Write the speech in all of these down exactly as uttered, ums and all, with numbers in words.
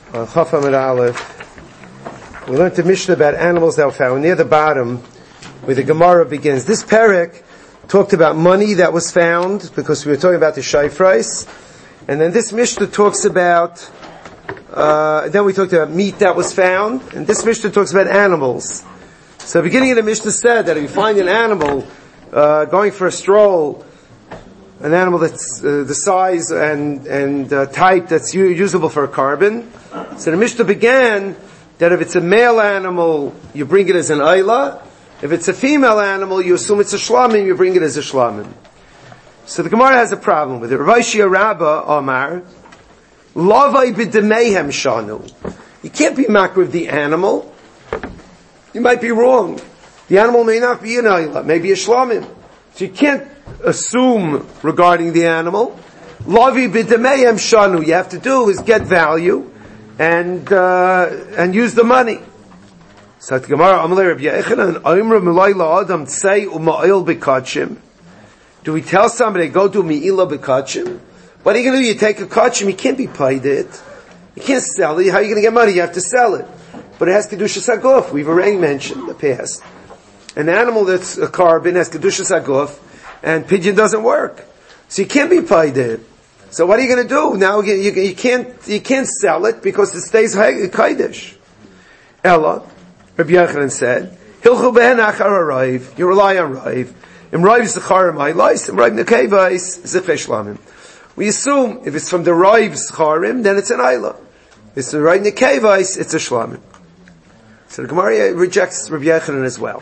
on Chaf Amud Aleph. We learned the Mishnah about animals that were found near the bottom where the Gemara begins. This parak talked about money that was found because we were talking about the shayfrais. And then this Mishnah talks about, uh, then we talked about meat that was found. And this Mishnah talks about animals. So the beginning of the Mishnah said that if you find an animal uh, going for a stroll, an animal that's uh, the size and and uh, type that's u- usable for a carbon. So the Mishnah began that if it's a male animal, you bring it as an ayla. If it's a female animal, you assume it's a shlamim, you bring it as a shlamim. So the Gemara has a problem with it. Rav Shia Rabba Omar, lavai b'demehem shanu. You can't be makriv with the animal. You might be wrong. The animal may not be an ayla, maybe a shlamim. So you can't assume regarding the animal. Lavi b'demehem shanu. You have to do is get value and uh, and use the money. So the Gemara Amalei Rabbi Yechanan Oimra Milayla Adam Tzei Uma'il B'Kachim. Do we tell somebody go do Mi'ila B'Kachim? What are you going to do? You take a kachim, you can't be paid it. You can't sell it. How are you going to get money? You have to sell it. But it has Kedushas Haguf. We've already mentioned in the past. An animal that's a carbon has Kedushas Haguf, and pigeon doesn't work. So you can't be paid it. So what are you going to do? Now you, you, you can't you can't sell it because it stays Kaidish. Ella, Rabbi Yochanan said, Hilchu behen achar Raiv. You rely on Raiv. Im Raiv Zecharim Hailais, Im Raiv Nekevais Zifrei Shlamim. We assume if it's from the Raiv Zecharim, then it's an Ayla. If it's the Raiv Nekevais, it's a Shlamim. So the Gemara rejects Rabbi Yochanan as well.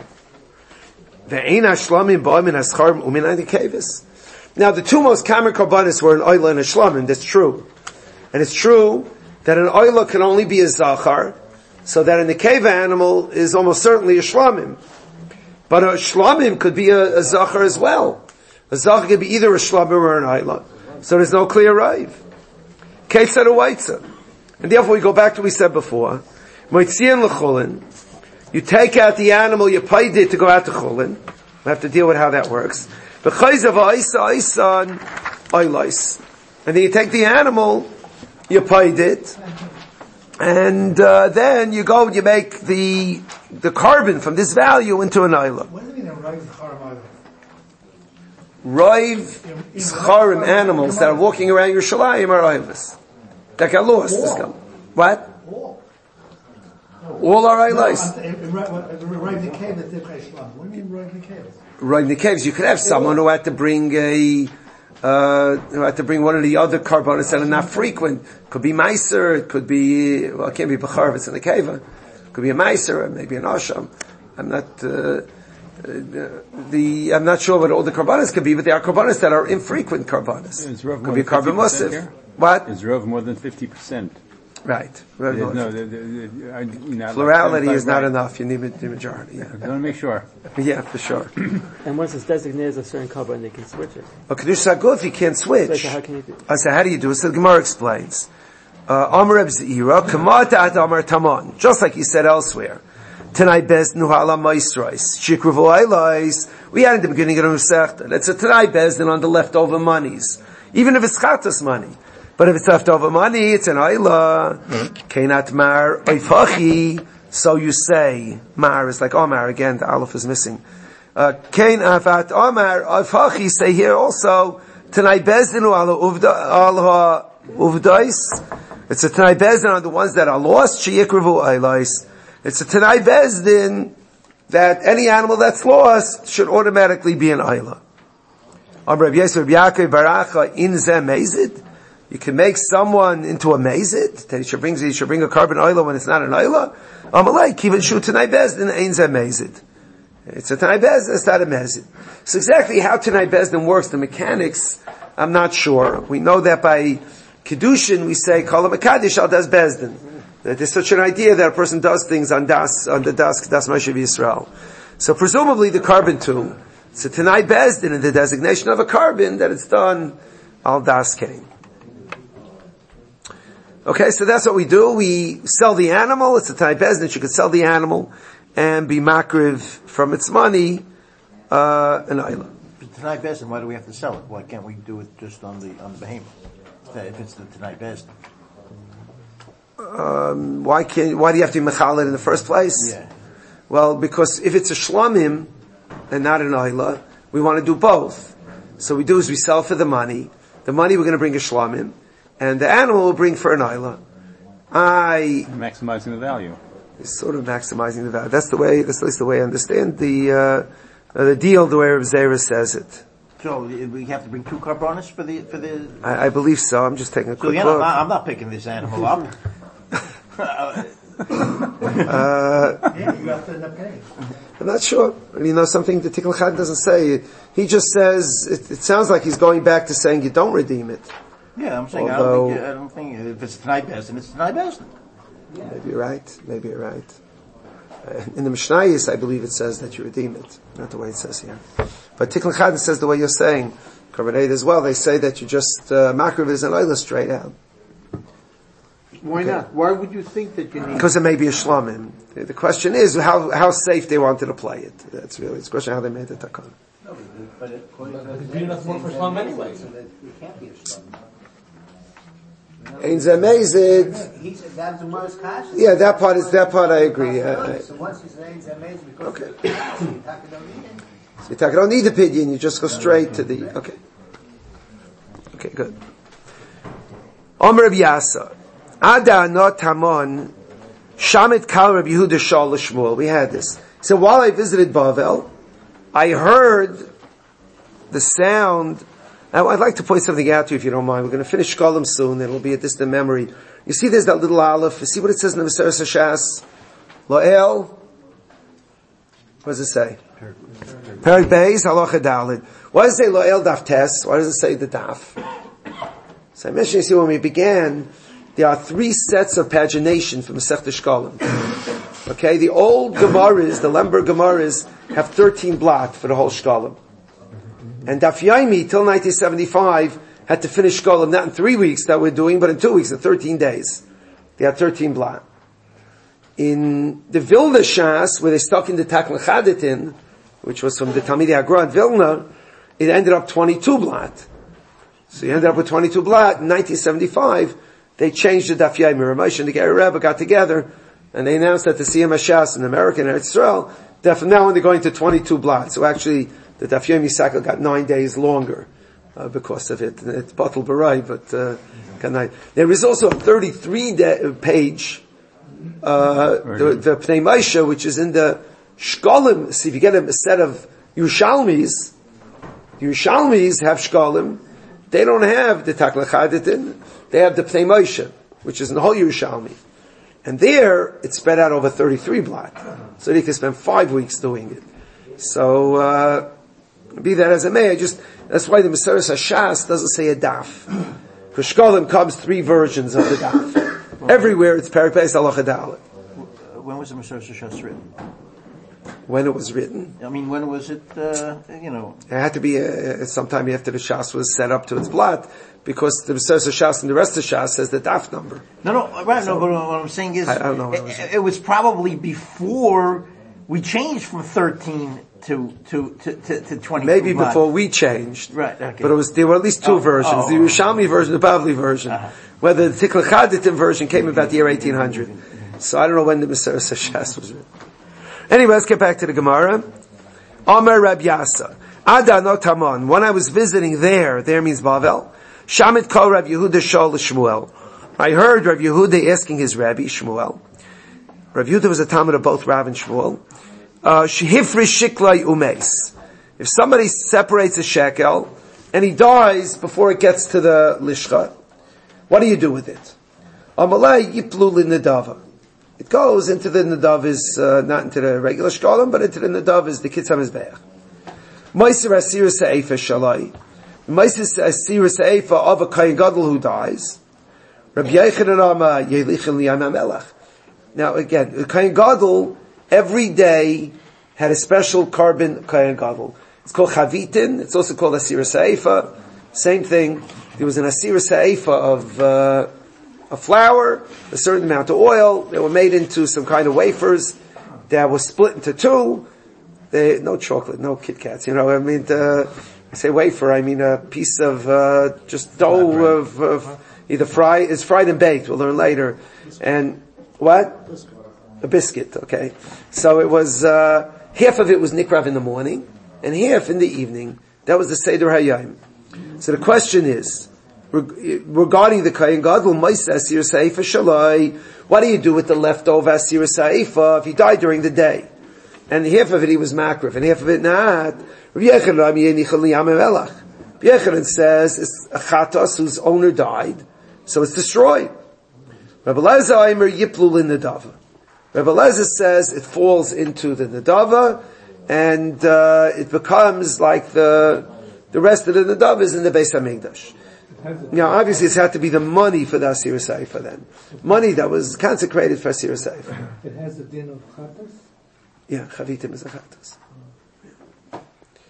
Ve'ein Shlamim ba'amin Hascharim umin Nekevais. Now the two most common karbanis were an Ayla and a Shlamim. That's true, and it's true that an Ayla can only be a Zachar. So that an nekeva animal is almost certainly a shlamim. But a shlamim could be a, a zachar as well. A zachar could be either a shlamim or an ayla. So there's no clear raiv. Case said a waitza. And therefore we go back to what we said before. Moitzian l'chulin. You take out the animal, you paid it to go out to chulin. We have to deal with how that works. V'chayzav ha'isa ha'isa aylais. And then you take the animal, you paid it, and uh, then you go and you make the the carbon from this value into an ayla. What does it mean a Raiv Zecharim ayla? Raiv Zecharim animals that are walking around Yerushalayim are aylas. That got lost. This guy. What? All. All are aylas. Raiv Nekev that did Shlam. What do you mean Raiv Nekev? Raiv Nekevs. You could have someone who had to bring a Uh, who had to bring one of the other carbonates that are not frequent. Could be Meiser, it could be, well, it can't be Bechar if it's in a Keva. It could be a Meiser, maybe an Asham. I'm not, uh, the, I'm not sure what all the carbonates could be, but there are carbonates that are infrequent carbonates. Is Rav could be a carbon musif. What? Is Rav more than fifty percent? Right. No, the, the, the, I, not plurality like is not right. enough. You need the majority. Yeah. I want to make sure. Yeah, for sure. And once it's designated as a certain carbon, they can switch it. A Kedush Saguf, you can't switch. So how can you do? I said, how do you do it? So the Gemara explains. Amar Reb Zeira, Kamata at Amar Tamon. Just like he said elsewhere. Tanai Bez Nuhala Maisrais. Shikruvu Eilais. We had in the beginning of the Masechta. It's a Tanai Bezdin on the leftover monies. Even if it's Chatas money. But if it's leftover money, it's an ayla. Keinat mar oifachi. So you say, mar is like Omar again, the aleph is missing. Kein afat Omar oifachi, say here also, Tanai bezdinu ala uvdais. It's a Tanai bezdin on the ones that are lost, sheyikruvu aylais. It's a Tanai bezdin that any animal that's lost should automatically be an ayla. Amr Rav Yosef Yaakov Baracha in zeh mezid. You can make someone into a mazid. He should bring, he should bring a carbon oila when it's not an oila. Amalek, even shoot Tanai Bezdin, ain't a mazid. It's a Tanai Bezdin, it's not a mazid. So exactly how Tanai Bezdin works, the mechanics, I'm not sure. We know that by Kedushin, we say, Kol HaMekadosh al Das Bezdin. That there's such an idea that a person does things on Das, on the Das, Das Moshe Yisrael. So presumably the carbon too. It's a Tanai Bezdin, and the designation of a carbon, that it's done al Das Kain. Okay, so that's what we do. We sell the animal. It's a Tanai Bezdin. You could sell the animal and be makriv from its money, uh, an ayla. Tanai Bezdin, why do we have to sell it? Why can't we do it just on the, on the behemoth? If it's the Tanai Bezdin. Uh, um, why can't, why do you have to be mechaled in the first place? Yeah. Well, because if it's a shlamim and not an ayla, we want to do both. So what we do is we sell for the money. The money we're going to bring a shlamim, and the animal will bring for an ayla. I Maximizing the value. It's sort of maximizing the value. That's the way. That's at least the way I understand the uh, uh, the deal. The way Rav Zera says it. So we have to bring two carbonis for the for the. I, I believe so. I'm just taking a So quick again, look. I'm not, I'm not picking this animal up. Uh, Yeah, you have to end up paying. I'm not sure. You know, something the Tikkun Chad doesn't say. He just says, it, it sounds like he's going back to saying you don't redeem it. Yeah, I'm saying Although- I don't think I don't think if it's Tanai Bezdin, it's Tanai Bezdin. Maybe you're right. Maybe you're right. Uh, in the Mishnayos, I believe it says that you redeem it. Not the way it says here. But Tikkun Chad says the way you're saying. Korbaneit as well. They say that you just, uh, makriv is an oila straight out. Why not? Why would you think that you need? Because it may be a shlamim. The the question is how, how safe they wanted to play it. That's really, it's a question how they made the takon. But it, but It'd be enough work for Shlomo anyway. So that it can't be a slum. Ein zamezid. He said that's the most cautious. Yeah, that part is, that part I agree. I, I, So once he says amazing because Okay. you don't need it. So you take- you don't need the pidyon, you just go straight to the, okay. Okay, good. Omer Reb Yasa. Ada not Hamon, Shamit Kal Reb Yehuda Shal Shmuel. We had this. So while I visited Bavel, I heard the sound. Now, I'd like to point something out to you if you don't mind. We're going to finish Shkolim soon. It'll be a distant memory. You see there's that little aleph. You see what it says in the Maseres Hashas? Lo'el. What does it say? Perik Beis, Halacha Dalid. Why does it say Lo'el Daf Tes? Why does it say the Daf? So I mentioned, you see, when we began, there are three sets of pagination from Masechta Shkolim. Okay, the old Gemaras, the Lemberg Gemaras, have thirteen blot for the whole Shkolim. And Daf Yomi, till nineteen seventy-five, had to finish Shkolim, not in three weeks that we're doing, but in two weeks, in thirteen days. They had thirteen blot. In the Vilna Shas, where they stuck in the Takla Chaditin, which was from the Talmidei Agra at Vilna, it ended up twenty-two blot. So you ended up with twenty-two blot. In nineteen seventy-five, they changed the Daf Yomi. Ramesh and the Gary Rebbe got together, and they announced that the Siyam HaShas in America and Israel, that from now on they're going to twenty-two blot. So actually, the Daf Yomi cycle got nine days longer, uh, because of it. It's bottled barai, but, uh, can I, there is also a thirty-three de- page, uh, the, the Pnei Moshe, which is in the Shkolim. See, if you get a set of Yerushalmis, Yerushalmis have Shkolim, they don't have the Takla Chaditin, they have the Pnei Moshe, which is in the whole Yerushalmi. And there, it's spread out over thirty-three blot. So they can spend five weeks doing it. So, uh, be that as it may, I just, that's why the Maseres Hashas doesn't say a daf. Because Shkolim comes three versions of the daf. Everywhere it's Perik Beis Halacha Daled. When was the Maseres Hashas written? When it was written. I mean, when was it? Uh, you know, It had to be uh, sometime after the Shas was set up to its blot, because the Maseres Hashas and the rest of the Shas says the daf number. no, no, right. No, but what I'm saying is, I- I don't know what it, it was. it was probably before we changed from thirteen to to to to, to twenty. Maybe before we changed. Right, okay. But it was, there were at least two Oh, versions. oh, the oh. Yerushalmi version, the Bavli version. Uh-huh. Whether the Tikla Chaditim version came about the year eighteen hundred. So I don't know when the Maseres Hashas was written. Anyway, let's get back to the Gemara. Omer Reb Yasa. Ada no Tamon. When I was visiting there, there means Bavel, Shamit Kol Reb Yehuda Shol Shmuel. I heard Reb Yehuda asking his Rabbi, Shmuel. Reb Yehuda was a Talmud of both Rav and Shmuel. Uh, Shehifri Shiklai Umeis. If somebody separates a shekel, and he dies before it gets to the Lishcha, what do you do with it? Amalei Yiplu Linadava. It goes into the Nadav is, uh, not into the regular Shkolim, but into the Nadav is the Kitzam Mizbeach. Meiser Asir Se'efa Shalai. Meiser Asir Se'efa of a Kayin Gadol who dies. Rabbi Yechanan Ama Yelichin Liyam Melech. Now again, the Kayin Gadol every day had a special carbon Kayin Gadol. It's called Chavitin. It's also called Asir Se'efa. Same thing. There was an Asir Se'efa of, uh, a flour, a certain amount of oil. They were made into some kind of wafers that was split into two. They, no chocolate, no Kit Kats. You know, I mean, the, I say wafer, I mean a piece of uh, just dough of, of either fried, it's fried and baked. We'll learn later. And What? A biscuit, okay. So it was, uh, half of it was nikrav in the morning, and half in the evening. That was the Seder Hayayim. So the question is, regarding the Kohen Gadol, Maisa Asir Seifa Shalai, what do you do with the leftover Asir Seifa if he died during the day? And half of it he was makrav, and half of it not. Rabbi Yechanan says it's a chatos whose owner died, so it's destroyed. Rabbi Elazar Aimer Yiplul in the Nedava. Rabbi Elazar says it falls into the Nedava, and uh, it becomes like the the rest of the Nedava is in the Beis Hamikdash. Now, obviously, it's had to be the money for the Asir Seifa then. Money that was consecrated for Asir Seifa. It has a din of chatas? Yeah, chavitim is a chatas. Yeah.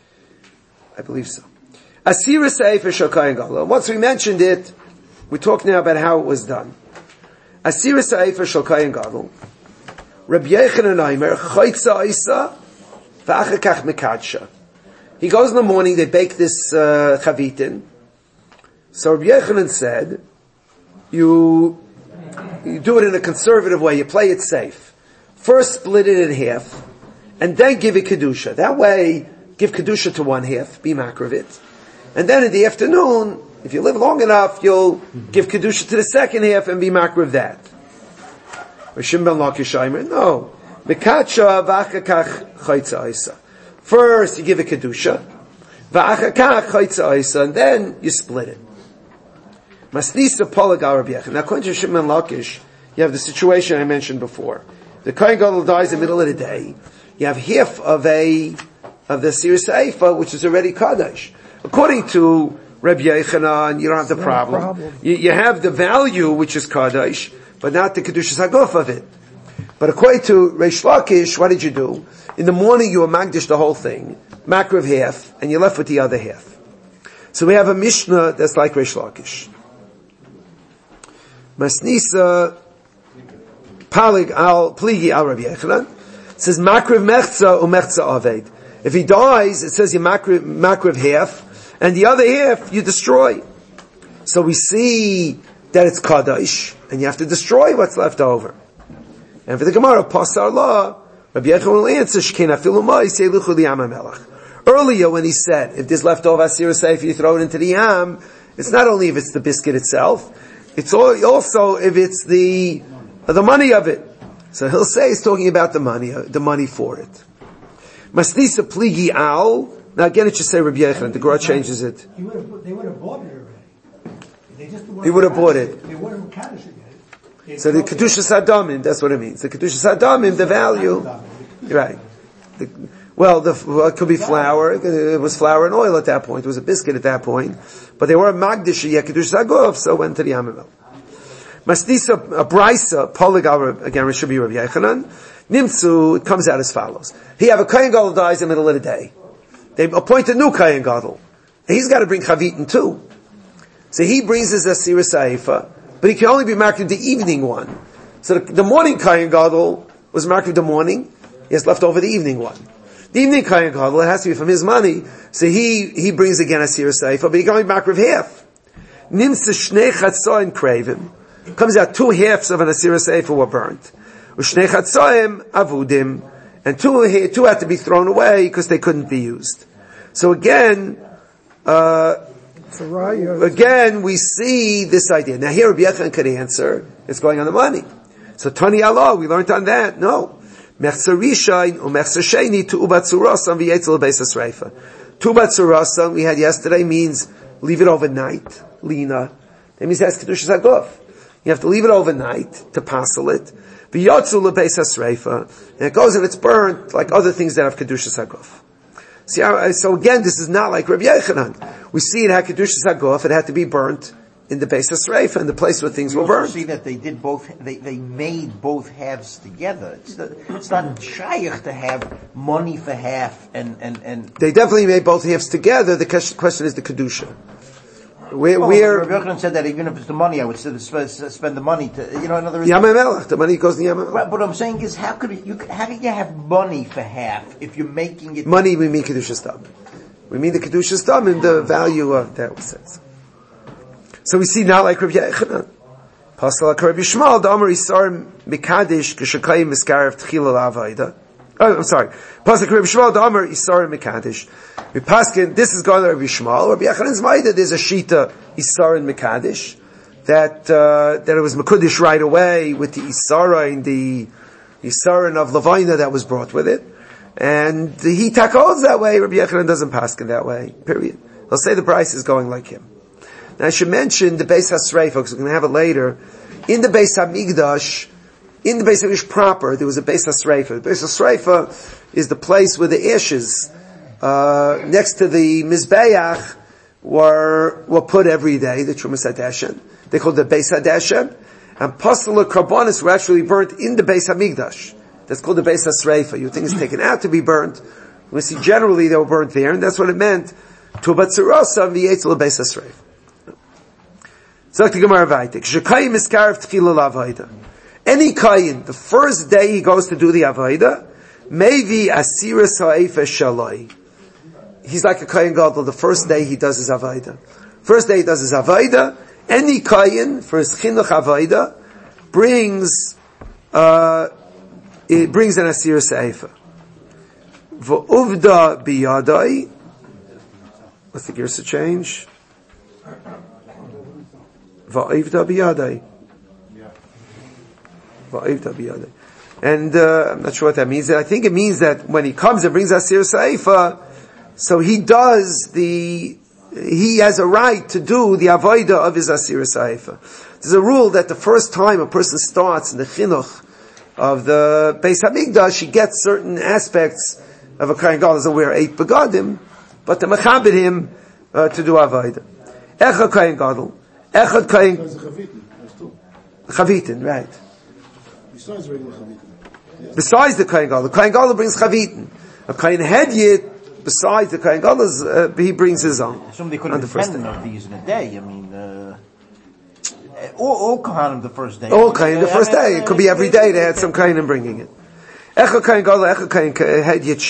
I believe so. Asir Seifa shel Kohen Gadol. Once we mentioned it, we're talking now about how it was done. Asir Seifa shel Kohen Gadol. Rabbi Yechanan Aimer chaytza isa v'achar kach mekadsha. He goes in the morning, they bake this uh, chavitin. So Rabbi Yechanan said, you, you do it in a conservative way, you play it safe. First split it in half, and then give it Kedusha. That way, give Kedusha to one half, be makriv it. And then in the afternoon, if you live long enough, you'll give Kedusha to the second half and be makriv that. Rishim ben Lakish Aimer, no. Mekadsha v'achakach chaytza isa. First, you give it Kedusha, v'achakach chaytza isa, and then you split it. Masnisa Polagal Rabbi Yechanan. Now, according to Shimon Lakish, you have the situation I mentioned before. The Kohen Gadol dies in the middle of the day. You have half of a of the Asir Seifa, which is already Kaddish. According to Rabbi Yechanan, you don't have the problem. problem. You, you have the value, which is Kaddish, but not the Kedushas Haguf of it. But according to Reish Lakish, what did you do? In the morning, you were Magdish the whole thing, Makriv half, and you're left with the other half. So we have a Mishnah that's like Reish Lakish. Masnisa Palig al Pligi al Rabbi Yechanan says Makriv Mechza u Mechza Aved. If he dies, it says you makriv, makriv half, and the other half you destroy. So we see that it's Kaddish, and you have to destroy what's left over. And for the Gemara, Pasar La, Rabbi Yechanan will answer, Shkein afilu ma'is yeluchu liyam hamelach. Earlier when he said, if there's leftover Asir Seifa, you throw it into the Yam, it's not only if it's the biscuit itself, it's also if it's the the money of it. So he'll say he's talking about the money, the money for it. Masnisa pligi al. Now again, it should say Rabbi Yechanan. The Gemara changes it. He would have, they would have bought it already. They just he would have bought it. They would have Kaddish it. So the Kedushas Hadamim, that's what it means. The Kedushas Hadamim, the value, right? The, well, the, well, it could be flour. It was flour and oil at that point. It was a biscuit at that point. But they were a Magdish, yeah, Kedushas Haguf, so went to the Yamamel. Masnisa, a Brisa, Poligal, again, it should be Rabbi Yechanan. Nimtzu, it comes out as follows. He have a Kohen Gadol dies in the middle of the day. They appoint a new Kohen Gadol. He's got to bring Chavitin too. So he brings his Asir Seifa, but he can only be marked the evening one. So the, the morning Kohen Gadol was marked the morning. He has left over the evening one. The evening Kohen Gadol, it has to be from his money. So he, he brings again Asir Seifa, but he can only be marked with half. Nimtzu Shnei Chatzoim Kravim. Comes out two halves of an Asir Seifa were burnt. Ushnei Chatzoim Avudim. And two, two had to be thrown away because they couldn't be used. So again, uh, again, we see this idea. Now here Rabbi Yechanan could answer, it's going on the money. So Tani Allah, we learned on that. No. Mechzer Rishain or Mechzer Sheni to Ubatzurasan v'yetzel beis hasreifa. Tu Batzurasan we had yesterday means leave it overnight. Lina. That means that's Kedushas Haguf. You have to leave it overnight to passel it. V'yotzu lebeis hasreifa. And it goes and it's burnt like other things that have Kedushas Haguf. See, so again, this is not like Rabbi Yechanan. We see it had Kedushas Haguf, it had to be burnt in the Beis HaSreifah, in the place where things we were burned. See that they did both, they, they made both halves together. It's, the, it's not shaykh to have money for half and, and, and... They definitely made both halves together. The question is the Kedusha. Where, well, where... Rabbi Yechanan said that even if it's the money, I would still spend, spend the money to, you know, in other words... Yam HaMelech, the money goes to Yam HaMelech. But what I'm saying is, how could it, you, how can you have money for half if you're making it... Money, we mean Kedushas Dam. We mean the Kedushas Dam and the value of that was said. So we see now like Rabbi Yechanan. Pasal HaKareb Yishmael, the Amar Yisar Mekadesh, K'shakayim Miskarev Tchila L'Avaida. Oh, I'm sorry. Pasal HaKareb Yishmael, the Amar Yisar Mekadesh. We paskin, this is going to Rabbi Yishmael. Rabbi Yachanan's Maida, there's a Shita Yisar and Mekadesh, that, uh, that it was Mekudesh right away with the Yisara and the Yisara of Levina that was brought with it. And the, he tackles that way, Rabbi Yechanan doesn't paskin that way, period. They'll say the price is going like him. Now I should mention the Beis HaSreifa, because we're going to have it later. In the Beis HaMikdash, in the Beis HaMikdash proper, there was a Beis HaSreifa. The Beis HaSreifa is the place where the ashes, uh, next to the Mizbeach, were, were put every day, the Trumas HaDeshen. They called it the Beis HaDeshen. And Pasala Karbonis were actually burnt in the Beis HaMikdash. That's called the Beis HaSreifa. You think it's taken out to be burnt. We see generally they were burnt there, and that's what it meant. To Batzarasa v'yetzel Beis HaSreifa. Sagt the Gemara Vaytik. Shekayim iskarev tchila l'avaida. Any kayin, the first day he goes to do the avaida, maybe asiras ha'efa shaloi. He's like a kayin gadol. The first day he does his avaida. First day he does his avaida. Any kayin for his chinuch avaida brings uh, it brings an asiras ha'efa. V'uvda biyadai. What's the gears to change? Va'ivda biyadai. Va'ivda biyadai. And uh, I'm not sure what that means. I think it means that when he comes and brings Asir Saifa, so he does the, he has a right to do the avodah of his Asir Saifa. There's a rule that the first time a person starts in the chinuch of the Beis HaMikdash, he gets certain aspects of a Kohen Gadol. Doesn't wear eight begadim, but to mechabed him uh, to do avodah. Echad Kohen Gadol. Echad Kohen Chavitin, right. Besides regular chavitin. Besides the Kohen Gadol. The Kohen Gadol brings Chavitin. A Kohen Hedyet, besides the Kohen Gadol, uh, he brings his own. Somebody could on have the first ten day. of these in a day. I mean, uh, all, all Kohanim the first day. All Kohen the Uh, first I mean, day. It could be every day they had some Kohen bringing it. Echad Kohen Gadol, Echad Kohen Hedyet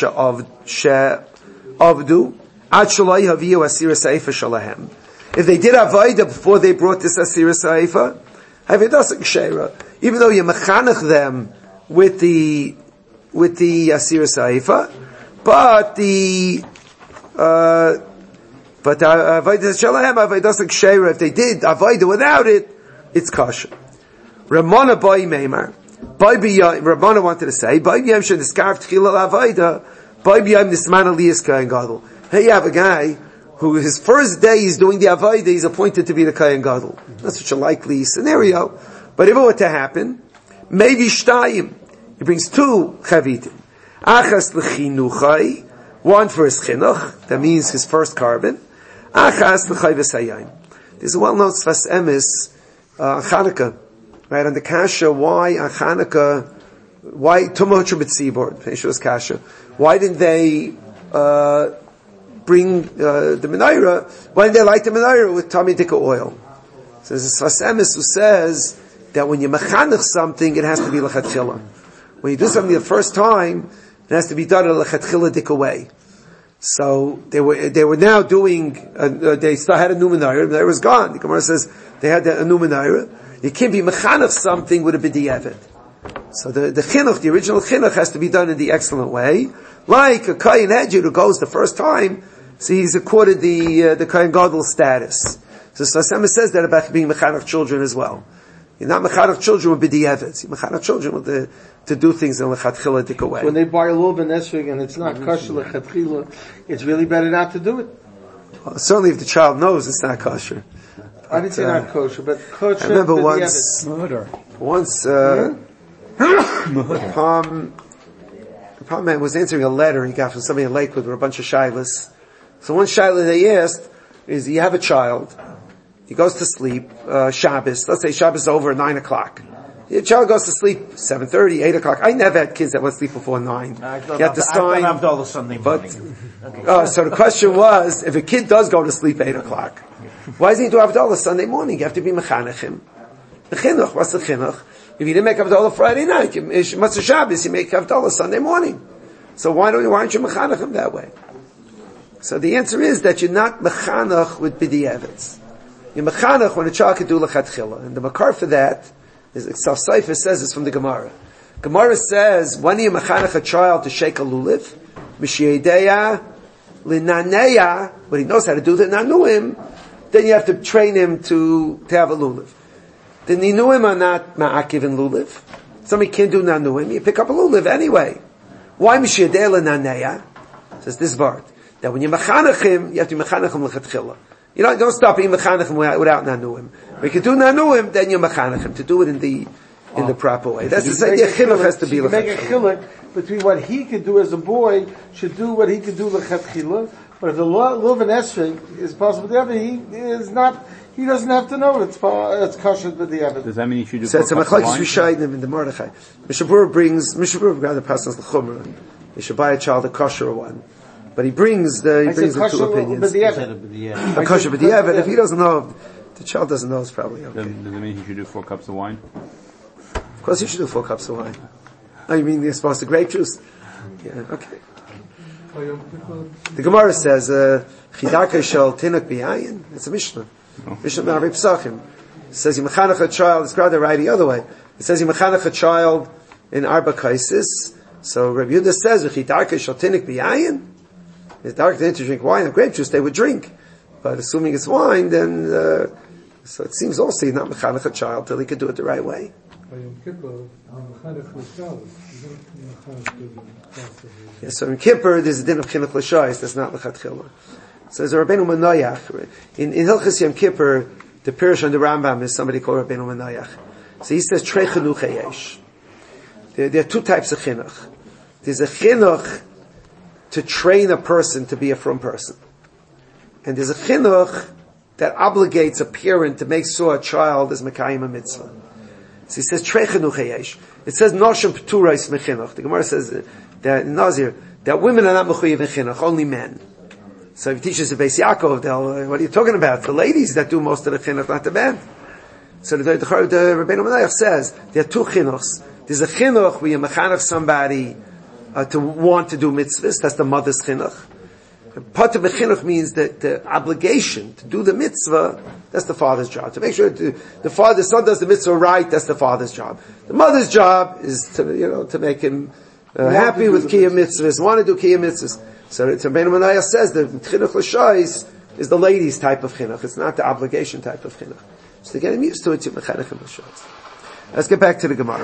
she'avdu, ad shalai haviyu asira seifa shalahem. If they did avodah before they brought this asira seifa, havidas k'sheira. Even though you mechanech them with the with the asira seifa, but the uh, but avodah shalahem havidas k'sheira. If they did avodah without it, it's kosher. Ramona boy meimar. Ramona wanted to say, boy b'yam shediskarv tchila avodah. Boy b'yam nisman aliyas kohen gadol. Hey, you have a guy who his first day he's doing the avodah, he's appointed to be the kohen gadol. That's such a likely scenario. But if it were to happen, maybe shtayim, he brings two chavitim. Achas l'chinuchai, one for his chinuch, that means his first carbon. Achas l'chai v'sayayim. There's a well-known Sfas Emes on uh, Chanukah, right, on the Kasha, why on Chanukah, why Tumah Chubitzibor, Peshu's Kasha, why didn't they, uh, bring uh, the menorah? Why didn't they light the menorah with Tommy Dika oil? So there's a Sfas Emes who says that when you mechanech something, it has to be lechatchila. When you do something the first time, it has to be done in a lechatchila Dika way. So they were they were now doing. Uh, uh, they still had a new menorah. The menorah was gone. The Gemara says they had a new menorah. You can't be mechanech something with a b'di'evet. So the the chinuch, the original chinuch, has to be done in the excellent way, like a kohen hedyet who goes the first time. So he's accorded the uh, the kohen gadol status. So Sfas Emes says that about being mechanech children as well. You're not mechanech children with b'di'evet. You're mechanech children with the to do things in a lechatchila dik way. When they buy a little bit esrog and it's not kosher lechatchila, it's really better not to do it. Well, certainly, if the child knows it's not kosher. I didn't say uh, not kosher, but kosher. I remember b'di'evet. once, once, uh, the Palm, the Palm man was answering a letter he got from somebody in Lakewood with a bunch of shilas. So one shilah they asked is, you have a child, he goes to sleep, uh, Shabbos, let's say Shabbos is over at nine o'clock. The child goes to sleep seven thirty, eight o'clock. I never had kids that went to sleep before nine. I You have to sign. I've done Sunday morning. But, Okay. uh, so the question was, if a kid does go to sleep eight o'clock, why does he do Avdallah Sunday morning? You have to be mechanechim. The chinuch, what's the chinuch? If you didn't make Avdallah Friday night, you, Matzah Shabbos, you make Avdallah Sunday morning. So why don't you, why aren't you mechanechim that way? So the answer is that you're not mechanech with b'di'evets. You mechanech when a child could do lechatchila. And the makar for that is, Saf Seifer says it's from the Gemara. Gemara says, when you mechanech a child to shake a lulav, mishyedeya, linaneya, but he knows how to do the nanuim, then you have to train him to, to have a lulav. The ninuim are not ma'akiv and lulav. Somebody can't do nanuim, you pick up a lulav anyway. Why mishyedeya linaneya? Says this word. That when you mechanech him, you have to mechanech him lechatchila. You don't, don't stop being mechanech him without nanuim. When you can do nanuim, then you mechanech him to do it in the in the proper way. That's the same. Yeah, chinuch has to be lechatchila. Make a chinuch between what he could do as a boy should do what he could do lechatchila. But if the lulav and esrog is possible, the other he is not. He doesn't have to know it's it's kosher with the other. Does that mean you should do? So it's a machlokes rishayim in the Mordechai. Mishabur brings Mishabur rather passes the chumrah. You should buy a child a kosher one. But he brings the, he brings the two opinions. A kosher b'diavad. If he doesn't know, the child doesn't know, it's probably okay. Does, does it mean he should do four cups of wine? Of course he should do four cups of wine. Oh, you mean you're supposed to grape juice? Yeah, okay. The Gemara says, Chidaka shel tinuk b'yayin. It's a Mishnah. Mishnah Ma'arib Psachim. It says, you mechanech a child, it's rather right the other way. It says, you mechanech a child in arba kaisis. So Rabbi Yehuda says, Chidaka shel tinuk b'yayin. It's dark to drink wine and grape juice, they would drink. But assuming it's wine, then, uh, so it seems also he's not mechanech a child till he could do it the right way. Yeah, so in Kippur, there's a din of chinuch l'shayis, that's not lechatchila. So there's a Rabbeinu Menayach. In, in Hilchos Yom Kippur, the Pirush on the Rambam is somebody called Rabbeinu Menayach. So he says, Trei chinuch hayesh. There, there are two types of chinuch. There's a chinuch to train a person to be a frum person. And there's a chinuch that obligates a parent to make sure a child is mekayim a mitzvah. So he says, Trei chinuch hayesh. It says, Noshim p'turais mechinuch. The Gemara says that in Nazir, that women are not mechuyev in chinuch, only men. So if he teaches the Beis Yaakov, they'll, what are you talking about? The ladies that do most of the chinuch, not the men. So the, the, the Rabbeinu Menayach says, there are two chinuchs. There's a chinuch where you mechanech somebody Uh, to want to do mitzvahs, that's the mother's chinuch. Part of the chinuch means that the obligation to do the mitzvah, that's the father's job. To make sure to, the father, the son does the mitzvah right, that's the father's job. The mother's job is to, you know, to make him uh, happy with kiyum mitzvahs, want to do kiyum mitzvahs. So Rabbeinu Menayach says that chinuch l'shayis is the ladies' type of chinuch. It's not the obligation type of chinuch. So to get him used to it, you mechanech him l'shayis. Let's get back to the Gemara.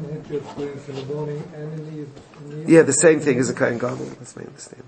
Yeah, the same thing as a Kohen Gadol. That's my understanding.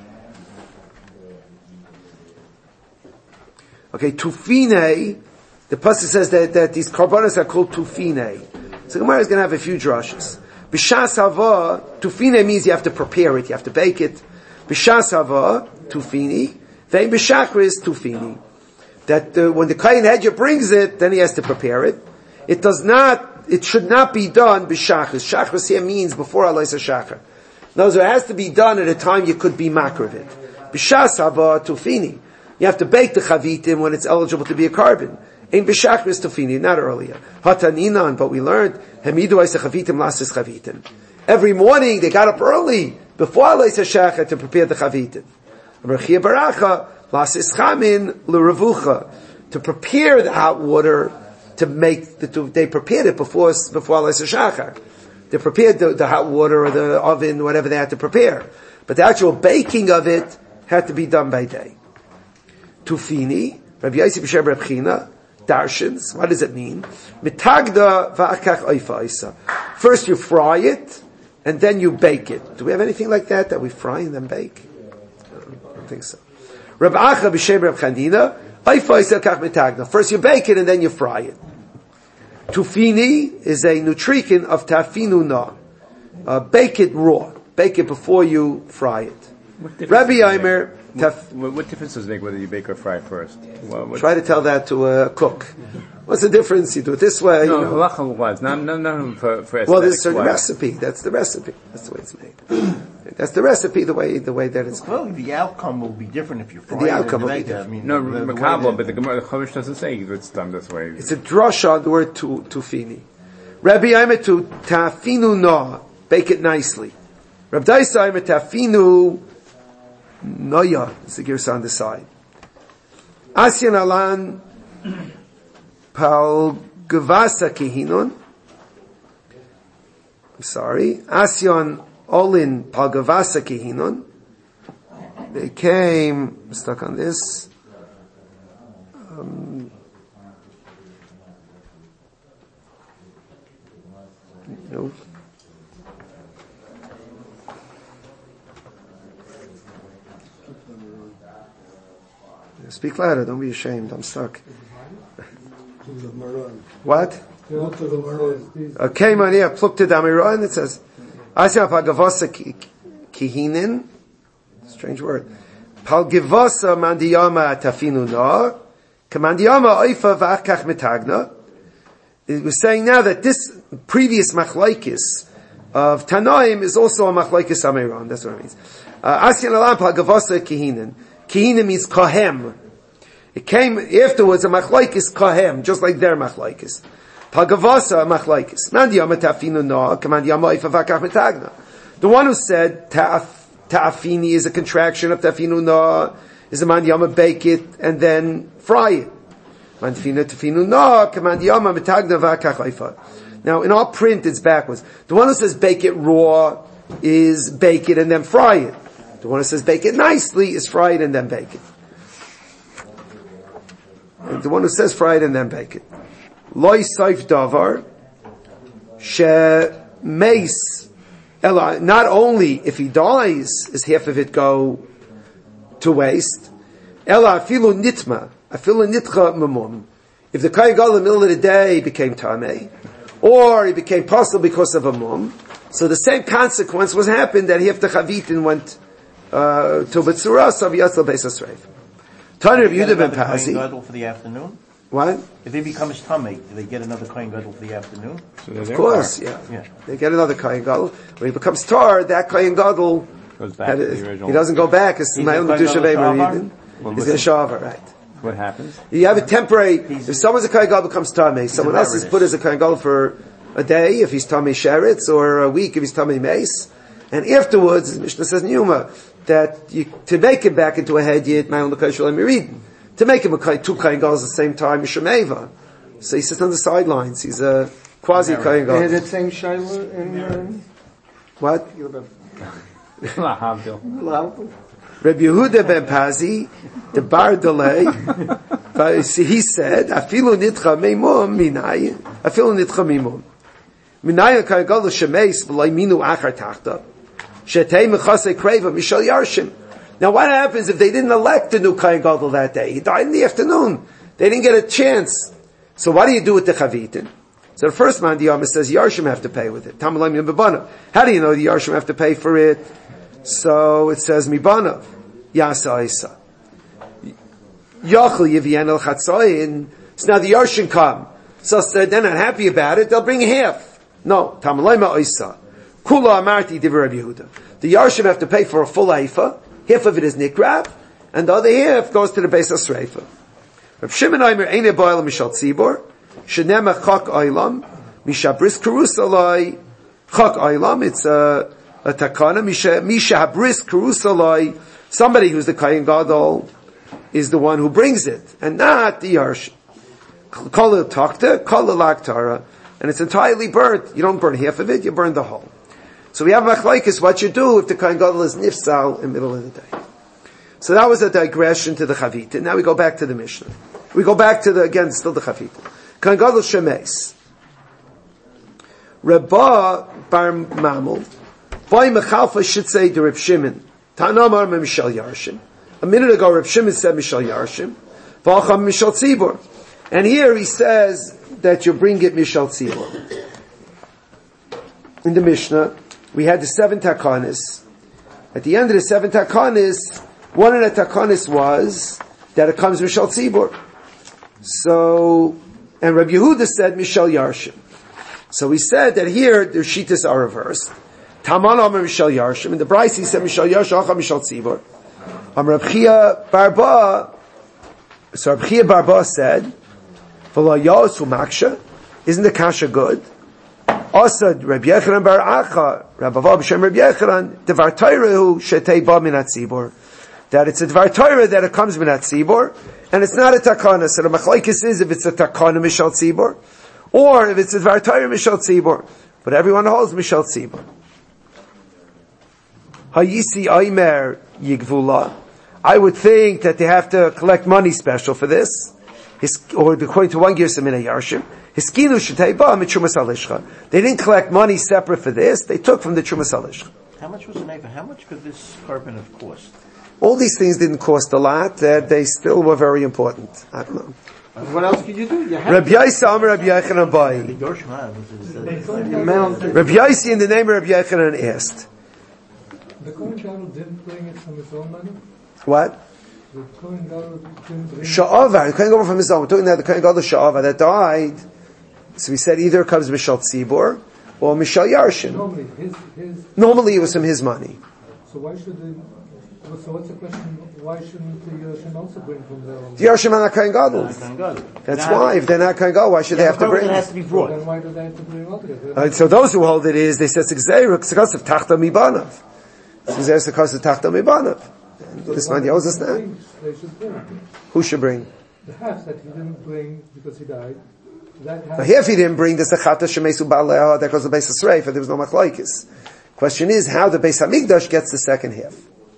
Okay, tufine. The pasuk says that, that these karbanos are called tufine. So Gemara is going to have a few drushes. B'shas hava, tufine means you have to prepare it, you have to bake it. B'shas hava, tufini. Vein b'shachris, tufini. That uh, when the Kohen Hedger brings it, then he has to prepare it. It does not, it should not be done b'shachris. Shachris here means before Alois HaShachar. In other words, it has to be done at a time you could be makriv it. B'shas haba tufini. You have to bake the chavitim when it's eligible to be a carbon. Ein b'shachris tufini, not earlier. Hataninan, but we learned, hemidu eis chavitim lasis chavitim. Every morning they got up early before Alois HaShachar to prepare the chavitim. Rechia baracha lasis chamin l'revucha, to prepare the hot water. To make the, to, they prepared it before, before Alois HaShachar. They prepared the, the hot water or the oven, whatever they had to prepare. But the actual baking of it had to be done by day. Tufini, Rabbi Yossi b'Shem Reb China, Darshins, what does it mean? Mitagda va'akach oifa isa. First you fry it, and then you bake it. Do we have anything like that, that we fry and then bake? I don't think so. Rabbi Acha b'Shem Reb Chanina, first you bake it and then you fry it. Tufini is a nutrition of tafinu na. Uh, bake it raw. Bake it before you fry it. Rabbi Yomer, what, what, what difference does it make whether you bake or fry first? What, what, try to tell that to a cook. What's the difference? You do it this way. No, you know. halacha was not, not, not for, for well, there's a certain recipe. That's the recipe. That's the way it's made. That's the recipe. The way the way that it's made. Well, the outcome will be different if you fry the it. The outcome will be different. different. I mean, no, the, the makabel, but the Gemara, the Chumash doesn't say it's done this way. It's a drasha on the word tu, tufini. Rabbi Yomer tu tafinu na, bake it nicely. Rabbi Daisa Yomer tafinu noya. It's the girsa on the side. Asyan alan Pal Gavasa Kihinun. I'm sorry. Asyon Olin Pal Gavasa Kihinun. They came, I'm stuck on this. Um, no. Speak louder, don't be ashamed, I'm stuck. What? Okay, Maria, pluk to Damiron, it says, Asya Pagavasa Kihinin, strange word. Palgivasa mandiyama tafinu na, kamandiyama oifa v'achkach metagna. It was saying now that this previous machlaikis of Tanaim is also a machlaikis Amiron, that's what it means. Asya nalam palgavasa kihinin. Kihinin means kohem. It came afterwards a machlaikis kohem, just like their machlaikis. Palgavasa machlaikis. Mandiyama tafinu na, kamandiyama oifa v'achkach metagna. The one who said taf Ta'afini is a contraction of Ta'afinu na, is a man yama bake it, and then fry it. Mandfina Ta'afinu na, command yama metagna v'akach haifa. Now, in our print, it's backwards. The one who says bake it raw is bake it and then fry it. The one who says bake it nicely is fry it and then bake it. And the one who says fry it and then bake it. Loi saif davar, she meis, not only if he dies is half of it go to waste. Ella afilu nitma, afilu nitcha mamum. If the kohen gadol in the middle of the day became tamei, or he became possible because of a mum, so the same consequence was happened that he have to chavitin went uh, to betzura so v'yatzal beis hasreif. Tani Rav Yehuda ben Pazi. Kohen gadol for the afternoon. What? If he becomes tamei, do they get another kohen gadol for the afternoon? So of course, yeah. yeah. They get another kohen gadol. When he becomes tar, that kohen gadol goes back to the original. He doesn't go back. It's He's my a own kohen Medusha gadol Veimer shavar? Yidin. Well, He's going to shavar, right? What happens? You have a temporary, if someone's a kohen gadol becomes tamei, someone else is emeritus. put as a kohen gadol for a day, if he's tamei sheretz, or a week if he's tamei mace, and afterwards, the Mishnah says in Yuma, that you, to make him back into a head yit, my own L'Koshel Emiridin, to make him a kohen, two kohen gadols at the same time, Yishameva. So he sits on the sidelines. He's a quasi kohen They had gadol. that same shaila in um, What? Lahavdil. Lau. Rabbi Yehuda ben Pazi, the bar delay, he said, "Afilu nitcha meimum minay, afilu nitcha meimum minay kohen gadol shemeis v'lo minu achar tachta shetei mechasei kreva mishal yarshim." Now, what happens if they didn't elect a new kohen gadol that day? He died in the afternoon. They didn't get a chance. So what do you do with the chavitin? So the first man, the Yama says, Yarshim have to pay with it. Tamalayim Mibana. How do you know the Yarshim have to pay for it? So it says, Mibana. Yasa Isa. Yachal Yivien El Chatzoyin. So now the Yarshim come. So they're not happy about it, they'll bring half. No. Tamalayim Isa. Kula Amarti Div Rabbi Yehuda. The Yarshim have to pay for a full Eifa. Half of it is Nikrab. And the other half goes to the Beis HaSreifa. Rav Shimon Aimer Eine Boil Mishal Tzibor, Shenema Chak Oilam, Mishabris Karusalai, Chak Oilam, it's a, a takana, Mishabris Karusalai, somebody who's the Kohen Gadol is the one who brings it, and not the Yarsh. Kol Takta, Kol Laktara, and it's entirely burnt. You don't burn half of it, you burn the whole. So we have Machlaikis, what you do if the Kohen Gadol is Nifsal in the middle of the day. So that was a digression to the Chavita. Now we go back to the Mishnah. We go back to the, again, still the Chavita. Kohen Gadol Shemes. Rabba Bar Mamul. Boy Mechalfa should say to Reb Shimon. Tanamar me Mishal Yarshim. A minute ago Reb Shimon said Mishal Yarshim. V'acham Mishal Tzibor. And here he says that you bring it Mishal Tzibor. In the Mishnah, we had the seven takanis. At the end of the seven takanis, one of the takanis was that it comes Mishal Tzibor. So, and Rabbi Yehuda said Mishal Yarshim. So we said that here the Shitas are reversed. Taman Amar Mishal Yarshim, and the Bryce he said Mishal Yarshim, Acham Mishal Tzibor. Amar Reb Chia Barba, so Reb Chia Barba said, V'lo Yosu Maksha, isn't the kasha good? Asad Reb Yechanan Bar Acha, Rabbi Avav B'Shem Reb Yechanan, Devar Torah Hu Shetei Ba Min HaTzibor. That it's a Dvar Torah that it comes Min HaTzibor, and it's not a takana. So the machlokes is if it's a takana mishal tzibor, or if it's a dvar Torah mishal tzibor. But everyone holds mishal tzibor. Hayisi aimer yigvula. I would think that they have to collect money special for this. His, or according to one Girsa Mina Yarshim, Hiskinu Shetei Ba Mitrumas Alishcha. They didn't collect money separate for this. They took from the Trumas Alishcha. How much was an acre? How much could this carbon have cost? All these things didn't cost a lot. Uh, they still were very important. I don't know. What else could you do? You have Rabbi Yaisa Amar Rabbi Yochanan Bai. The Gershom, huh? Was it- the amount. Rabbi Yaisi in the name of Rabbi Yochanan asked, The Kohen Gadol didn't bring it from his own money? what? The Kohen Gadol didn't bring it. Sha'ava. The Kohen Gadol from his own. We're talking about the Kohen Gadol Sha'ava that died. So we said either it comes Mishal Tzibor or Mishal Yarshin. Normally, his, his, Normally it was from his money. so why should they, so what's the question, why shouldn't the Yerushin also bring from their own? The Yarshin are not Kohen Gadol. Kohen Gadol. That's Now, why. If they're not Kohen Gadol, why should they have to carbon bring has it? to be So brought. then why do they have to bring all together? Uh, so those who hold it is, they say it's Gzeirah, it's because of Tachta Mibanav. It's Gzeirah because of Tachta Mibanav. And this man knows us now. They should bring. Who should bring? The half that he didn't bring because he died, that half. Now here if he didn't bring, there's a Chata Shemesu Ba'aleha, that goes to the Beis HaSreif, and there was no Machlaikis. Question is, how the Beis HaMikdash gets the second half.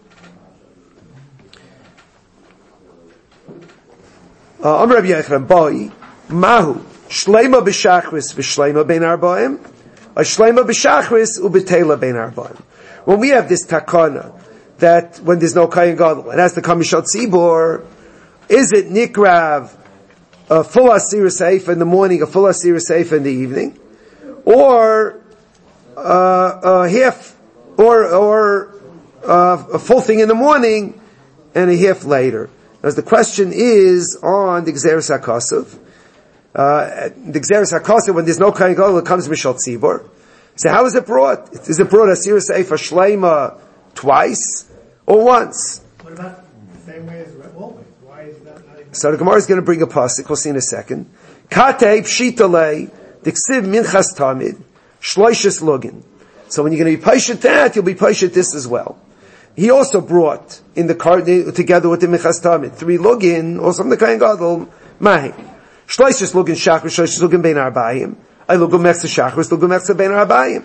Uh, Amr Rabbi Yochanan Bai, Mahu, Shleima b'Shachris v'Shleima bein Arba'im, or Shleima b'Shachris u'B'Teila bein Arba'im. When we have this takana, that when there's no Kohen Gadol, it has to come Mishal Tzibor, is it Nikrav, a full Asir Seif in the morning, a full Asir Seif in the evening, or uh, a half, or or uh, a full thing in the morning and a half later? As the question is on the Gzeres HaKasav, uh, the Gzeres HaKasav, when there's no Kohen Gadol, it comes Mishal Tzibor. So how is it brought? Is it brought Asir Seif Shleima twice or once? What about the same way as always? Why is that not even? So the Gemara is going to bring a pasuk. We'll see in a second. Katei pshitale diksiv minchas tamid shloishes login. So when you're going to be paishet that, you'll be paishet this as well. He also brought in the card together with the minchas tamid three login, also from the Kohen Gadol mahi shloishes login shachar shloishes login bein arbayim. I login mechsa shachar login mechsa bein arbayim.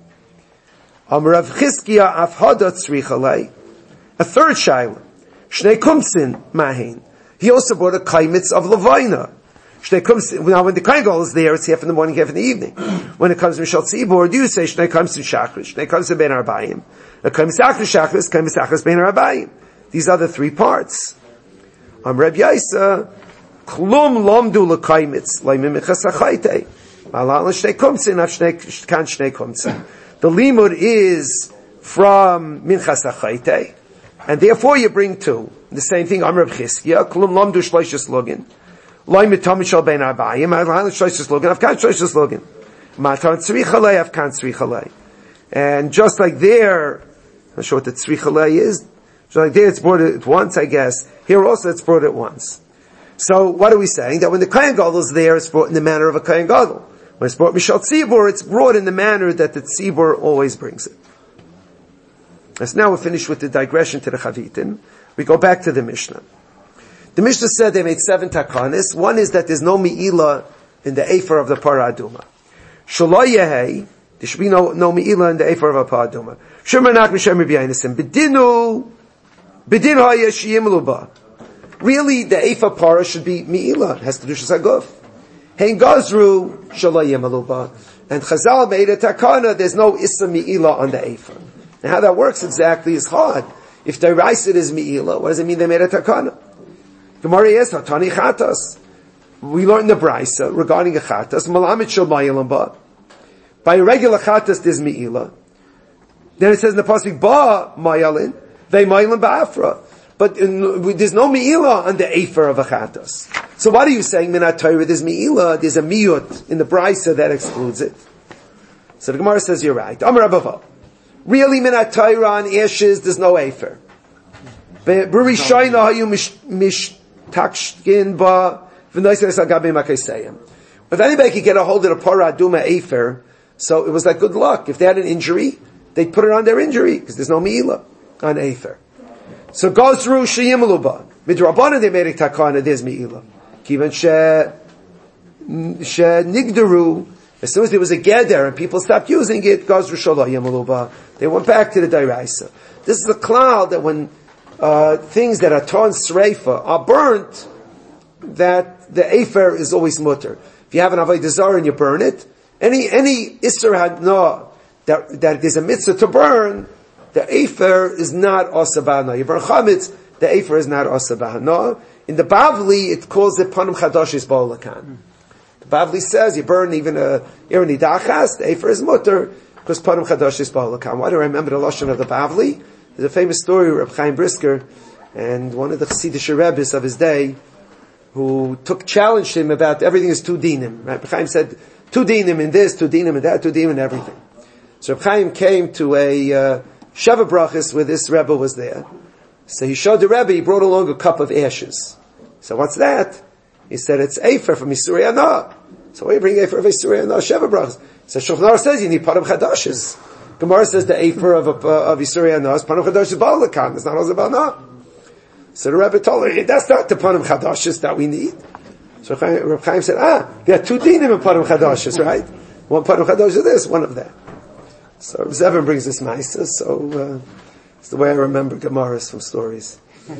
Amar Rav Chizkiya afhada tzrichalei. A third shaila. Shnei kumsin mahin. He also brought a kaimitz of Levina. Shnei kumsin. Now when the Kohen Gadol is there, it's half in the morning, half in the evening. When it comes to Mishal Tzibor, do you say Shnei kumsin shachris? Shnei kumsin bein arbayim. A kaimitz achris shachris, kaimitz achris bein arbayim. These are the three parts. Am Reb Yaisa, klum lomdu lekaimitz, laimim mechas achayte. Malal shnei kumsin, af shnei kan shnei kumsin. The limud is from minchas achayte. And therefore you bring two. The same thing, Amr B'Chizkiya, Klum Lamdu Shloishes Login. Loy Mitam Mishal Ben Arbayim, Adlan Shloishes Login, Avkan Shloishes Login. Matan Tzrichalei, Avkan Tzrichalei. And just like there, I'm not sure what the Tzrichalei is, just like there it's brought at once, I guess. Here also it's brought at once. So what are we saying? That when the Kohen Gadol is there, it's brought in the manner of a Kohen Gadol. When it's brought Mishal Tzibor, it's brought in the manner that the Tzibor always brings it. So now we're finished with the digression to the Chavitim. We go back to the Mishnah. The Mishnah said they made seven takanis. One is that there's no mi'ila in the Efer of the Parah Aduma. Shaloi Yehei, there should be no, no mi'ila in the Efer of a Parah Aduma. Shemar Nach Mishem Rabbi Yonasan, Bedinu, Bedin Haya Shiyimlu Ba. Really, the Efer Parah should be mi'ila. It has to do Shasaguf. Hein Gazru, Shaloi Yimlu Ba. And Chazal made a takana, there's no Issa mi'ila on the Efer. And how that works exactly is hard. If they rice it as mi'ila, what does it mean they made a takana? Gemara is hatani chatas. We learned the brisa regarding a chatas. Malamit shel ma'ilam ba. By a regular chatas, there's mi'ila. Then it says in the pasuk ba ma'ilin, they ma'ilim ba'afra. But in, there's no mi'ila on the afer of a chatas. So what are you saying? Minat Torah, there's mi'ila. There's a miyut in the brisa that excludes it. So the Gemara says you're right. Amar Abava. Really, minat Torah on ashes, there's no afer. But Rishayna hayu mishtakshkin ba v'noisers agabe makaseyim. If anybody could get a hold of the Parah Aduma afer, so it was like good luck. If they had an injury, they'd put it on their injury because there's no mi'ila on afer. So goes through sheyimlu ba. Midrabanan they made a takana, there's Me'ila. Kivan she, she nigdaru, as soon as there was a geder and people stopped using it, Gazru Shalayim Aluba, they went back to the Dairaisa. This is a cloud that when uh, things that are torn sreifa are burnt, that the afer is always mutter. If you have an avodah zarah and you burn it, any any isser hadna that that there's a mitzvah to burn, the afer is not osabana. You burn chametz, the afer is not osabana. In the Bavli, it calls it panim chadashis ba'olakan. The Bavli says you burn even a irni dachas, the afer is mutter because panim chadashis ba'olakan. Why do I remember the lashon of the Bavli? There's a famous story of Reb Chaim Brisker and one of the Chassidish Rebbes of his day, who took challenged him about everything is two dinim. Reb Chaim said two dinim in this, two dinim in that, two dinim in everything. So Reb Chaim came to a uh, Sheva Brachas where this Rebbe was there. So he showed the Rebbe, he brought along a cup of ashes. So what's that? He said it's Efer from Yisurei Hana. So why you bring Efer of Yisurei Hana Sheva Brachas? So Shulchan Aruch says you need Param Chadashes. Gemara says the Efer of, uh, of Yisurei Hana is Param Chadashes Ba'alakan. It's not Ozabana. So the Rebbe told her, that's not the Panim Chadashis that we need. So Reb Chaim said, ah, there are two dinim in Panim Chadashis, right? One Panim Chadash is this, one of that. So Reb Zevin brings this Maisa, so uh, it's the way I remember Gemaras from stories.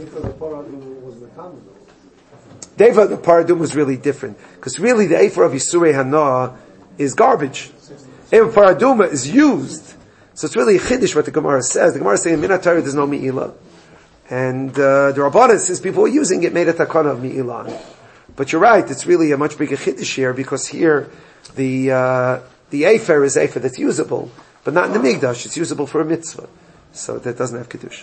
Deva the Paradum was really different, because really the Efer of Yisurei Hana is garbage. Efer Paraduma is used. So it's really a Chiddush what the Gemara says. The Gemara is saying, Minat Torah there's no Me'ilah. And uh, the Rabbanan, since people were using it, made a takana of Me'ilan. But you're right, it's really a much bigger chiddush here, because here, the, uh, the Efer is Efer that's usable, but not in the Migdash, it's usable for a mitzvah. So that doesn't have kiddush.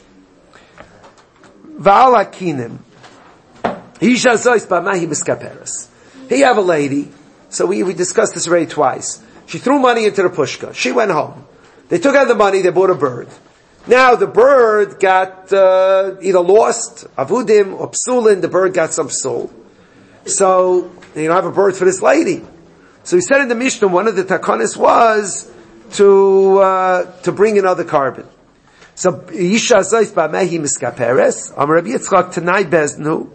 Va'ala kinim. Isha zois ba'mahi miskaperes. Here you have a lady, so we, we discussed this already twice. She threw money into the pushka. She went home. They took out the money, they bought a bird. Now the bird got uh, either lost, avudim, or psulin, the bird got some psul. So, you don't have a bird for this lady. So he said in the Mishnah, one of the takanis was to uh, to bring another carbon. So, Yisha Zois Ba'mehi Miskaperes, Amar Rabbi Yitzchak Tanai Beznu.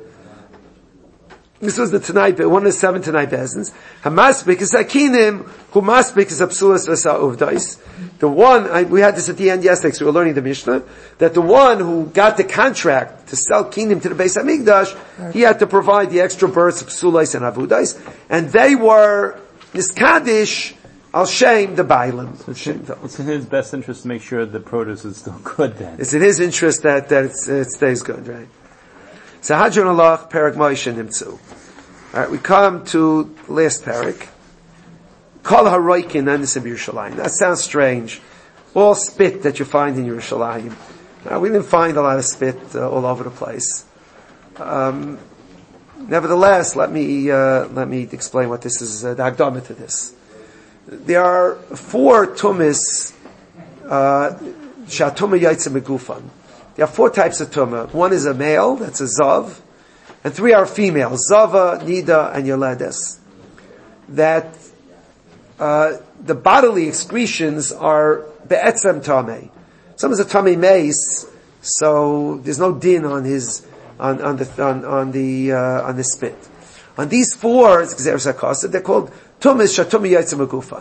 This was the Tanai, one of the seven Tanai Bezins. Hamaspik is Akinim, who Maspik is Absulas Rasa Uvdais. The one, I, we had this at the end yesterday, so we were learning the Mishnah, that the one who got the contract to sell Kinim to the Beis HaMikdash, he had to provide the extra birds of Psulais and Avudais, and they were Niskadish Al Shem the Bailim. So it's in his best interest to make sure the produce is still good then. It's in his interest that, that it's, it stays good, right? So Hadron Allah, Perek Moshe Nimtzu. Alright, we come to the last Perek. Kol haroikin and in Yerushalayim. That sounds strange. All spit that you find in Yerushalayim. Now, we didn't find a lot of spit uh, all over the place. Um, nevertheless, let me uh, let me explain what this is. Uh, the Hagdamah to this. There are four tumas. Shatuma yaitza megufan. There are four types of tumah. One is a male, that's a zav, and three are female, zava, nida, and yoledes. That uh, the bodily excretions are be'etzem tameh. Some is a tameh meis, so there's no din on his on on the on, on the uh, on the spit. On these four, they're called tumas shatumah yaitza megufan.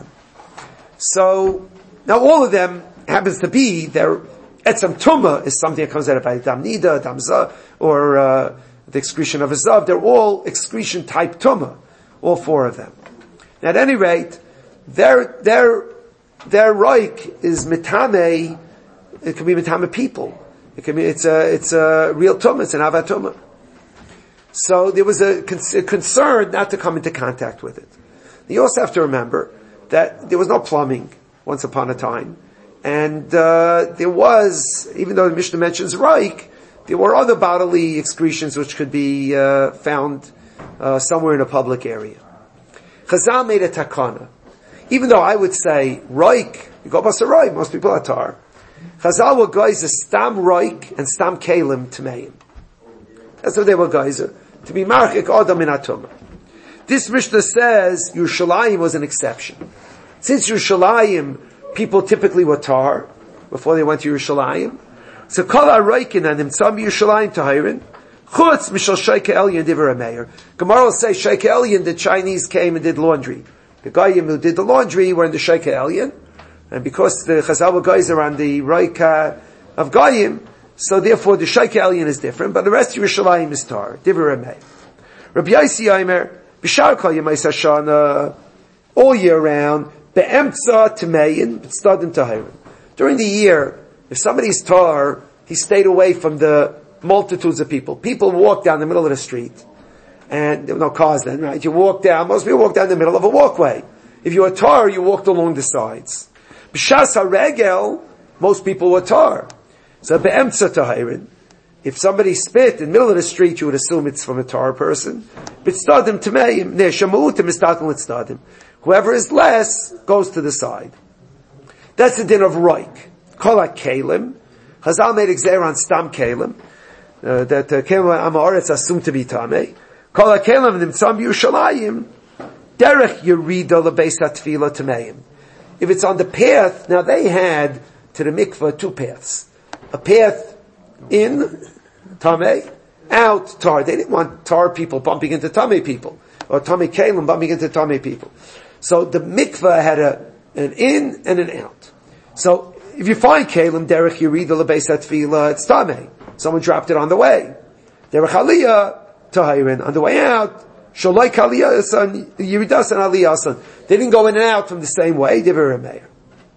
So now all of them happens to be their etzem tumah is something that comes out of dam nida, dam zav, or uh, the excretion of a zav. They're all excretion type tumah, all four of them. Now, at any rate, their their their roik is mitame. It can be mitame people. It can be it's a it's a real tumah. It's an avat tumah. So there was a, con- a concern not to come into contact with it. You also have to remember that there was no plumbing once upon a time. And uh, there was, even though the Mishnah mentions Reich, there were other bodily excretions which could be uh, found uh, somewhere in a public area. Chazal made a takana. Even though I would say Reich, you go basa Reich, most people are tar. Chazal were geyser stam Reich and stam kalim tmeim. That's what they were geyser. To be marchik adam in atumah. This Mishnah says Yerushalayim was an exception. Since Yerushalayim people typically were tar before they went to Yerushalayim. So kol haroikin and him some Yerushalayim tahirin Chutz mishal Sheikh Elyon divrei Meir. Gemara will say Sheikh Elyon, the Chinese came and did laundry. The Goyim who did the laundry were in the Sheikh Elyon, and because the Chazal guys are on the Roika of Goyim, so therefore the Sheikh Elyon is different, but the rest of Yerushalayim is tar. Divrei Meir. Rabbi Yossi Yomer, b'shar kol yemei Hashana, all year round, be'emtza t'meyin, b'tzadim tahirim. During the year, if somebody's tar, he stayed away from the multitudes of people. People walk down the middle of the street, and there were no cars then, right? You walk down, most people walk down the middle of a walkway. If you were tar, you walked along the sides. B'shas haregel, most people were tar. So be'emtza tahirin. If somebody spit in the middle of the street, you would assume it's from a tar person. B'tzadim t'meim, ne'shamutim istatim l'tzadim. Whoever is less goes to the side. That's the din of roik. Kol kalim. Chazal made exer on stam kalim. Uh, that kalim uh, amaretz assumed to be tamei. Kol kalim nimtzam Yerushalayim. Derech yerida lebeis hatfila tameim. If it's on the path, now they had to the mikveh two paths. A path in tamei, out tar. They didn't want tar people bumping into tamei people, or tamei kalim bumping into tamei people. So the mikveh had a an in and an out. So if you find kalim derech yerida lebeis hatfila, it's tamei. Someone dropped it on the way. Derech aliyah tahirin, on the way out. Shalai aliyah son yiridas and aliyah son. They didn't go in and out from the same way. Divrei Meir.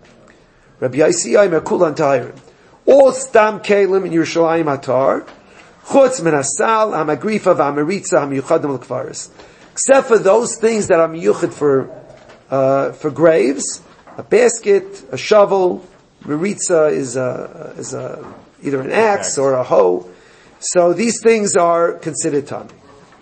Rabbi Yossi Yomer kulan tahirin. All stam kalim in Yerushalayim atar. Chutz min asal hamagrifa v'hamaritza hamiyuchadim l'kvaris. Except for those things that are miyuchad for uh, for graves, a basket, a shovel. Maritza is a, is a, either an axe or a hoe. So these things are considered tamei.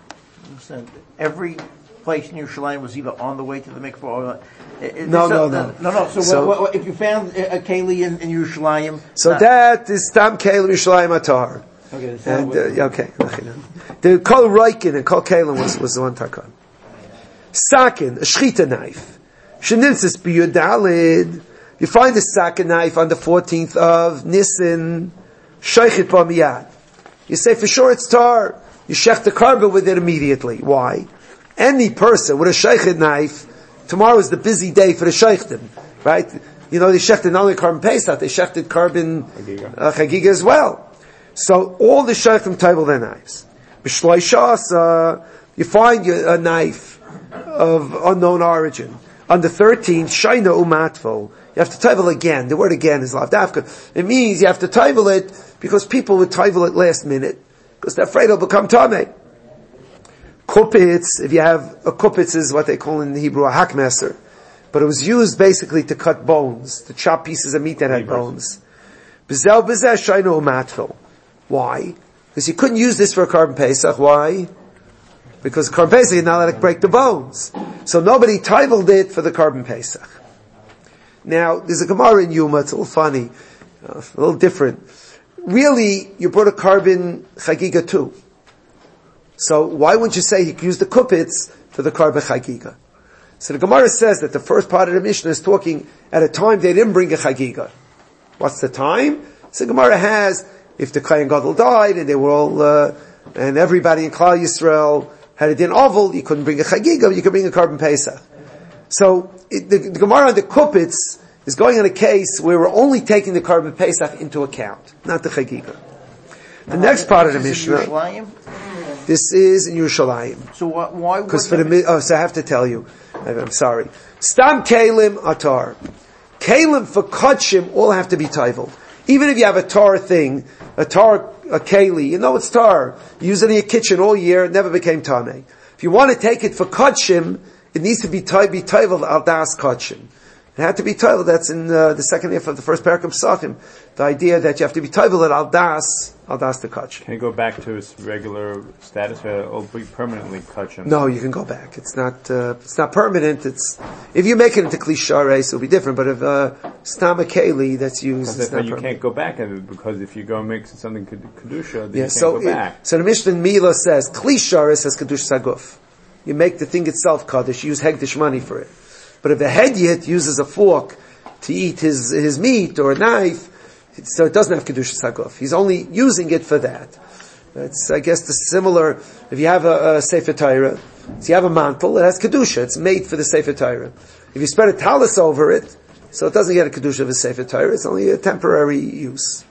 Every place in Yerushalayim was either on the way to the mikvah or... Uh, no, so, no, no. No, no. So, so what, what, if you found a keli in, in Yerushalayim... So nah. that is stam kalim Yerushalayim atar. Okay, that's and, uh, okay. The kol roikin and kol kalim was, was the one takan. Sakin, a shchita knife. Shenimtzis b'yudalid. You find a sakin knife on the fourteenth of Nisan, sheichit b'miyad. You say for sure it's tar. You shech the carbon with it immediately. Why? Any person with a sheichit knife, tomorrow is the busy day for the sheichtim, right? You know, they shechted not only carbon pesach, they shechted carbon uh, chagiga as well. So all the sheichtim table their knives. B'shloishas, uh, you find a knife of unknown origin. On the thirteenth, shaina umatful. You have to table again. The word again is lavdafka. It means you have to table it because people would table it last minute because they're afraid it'll become tamei. Kupitz, if you have a kupitz is what they call in Hebrew a hakmeser, but it was used basically to cut bones, to chop pieces of meat that had bones. Bezel bezeh shaina umatful. Why? Because you couldn't use this for a carbon pesach. Why? Because carbon pesach you're not allowed to break the bones. So nobody titled it for the carbon pesach. Now, there's a Gemara in Yuma, it's a little funny, uh, a little different. Really, you brought a carbon chagiga too. So why wouldn't you say you could use the kupitz for the carbon chagiga? So the Gemara says that the first part of the Mishnah is talking at a time they didn't bring a chagiga. What's the time? So the Gemara has, if the Kohen Gadol died and they were all, uh, and everybody in Klal Yisrael had a din oval, you couldn't bring a chagiga, but you could bring a carbon pesach. So it, the, the Gemara on the kupitz is going on a case where we're only taking the carbon pesach into account, not the chagiga. The uh, next part of the Mishnah, this is in Yerushalayim. So why? why because for the oh, so I have to tell you, I'm sorry. Stam kalim atar, kalim for kachim all have to be titled. Even if you have a tar thing, a tar a keli, you know it's tar. You use it in your kitchen all year, it never became tamei. If you want to take it for kachim, it needs to be be titled al das kachim. It had to be titled. That's in uh, the second half of the first parak of Psachim. The idea that you have to be titled at al das al das the kachim. Can you go back to its regular status, or it'll be permanently kachim? No, you can go back. It's not. Uh, it's not permanent. It's if you make it into klishares, it'll be different. But if uh, stama keli that's used, it's not you permanent. can't go back at it because if you go and make something kedusha, then yeah, you can't so go back. It, so the Mishnah Mila says klishares has kedusha saguf. You make the thing itself kaddish. You use hegdish money for it. But if the hedyot uses a fork to eat his his meat or a knife, so it doesn't have kedusha saguf. He's only using it for that. It's, I guess, the similar, if you have a, a Sefer Torah, so you have a mantle, it has Kedusha, it's made for the Sefer Torah. If you spread a talus over it, so it doesn't get a Kedusha of a Sefer Torah, it's only a temporary use.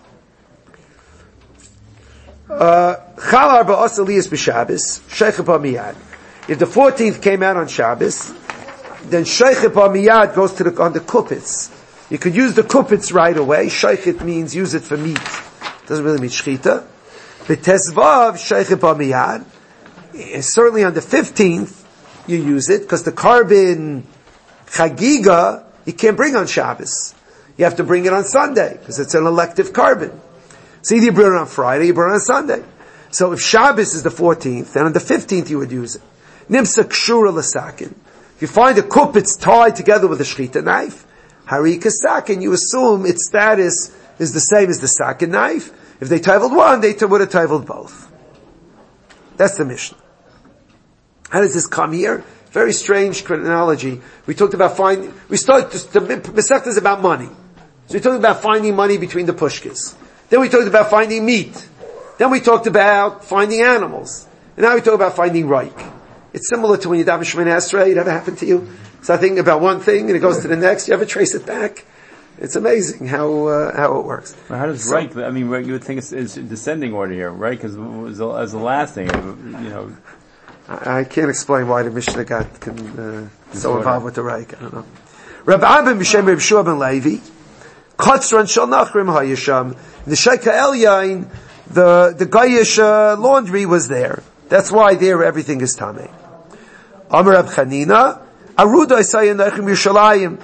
Chal Arba Asa Liyas B'Shabbos, Sheicha Miyad. If the fourteenth came out on Shabbos, then Sheicha Miyad goes to the, on the kupitz. You could use the kupitz right away. Sheichet means use it for meat. Doesn't really mean shchita. B'Tezvav Sheicha Miyad. Certainly on the fifteenth, you use it, because the carbon chagiga, you can't bring on Shabbos. You have to bring it on Sunday, because it's an elective carbon. So either you bring it on Friday, you bring it on Sunday. So if Shabbos is the fourteenth, then on the fifteenth you would use it. Nimsa kshura l'sakin. If you find a kupitz tied together with a shchita knife, harika sakin, you assume its status is the same as the sakin knife. If they titled one, they would have titled both. That's the Mishnah. How does this come here? Very strange chronology. We talked about finding, we started, the Masechta is about money. So we talked about finding money between the pushkas. Then we talked about finding meat. Then we talked about finding animals. And now we talk about finding reik. It's similar to when you daven Shemoneh Esrei. It ever happened to you? So I think about one thing and it goes to the next. You ever trace it back? It's amazing how uh, how it works. Well, how does so, reik? I mean, you would think it's, it's descending order here, right? Because as the last thing, you know. I can't explain why the Mishnah got can, uh, so involved with the reik. I don't know. Rabbi Abin b'Shem Reb Shua ben Levi, Kotzran Shal Nachrim Hayisham. The Sheikha Elyain, the the Gayish uh, laundry was there. That's why there everything is tamei. Amar Reb Chanina, Aruda Isayin Nachrim Yerushalayim.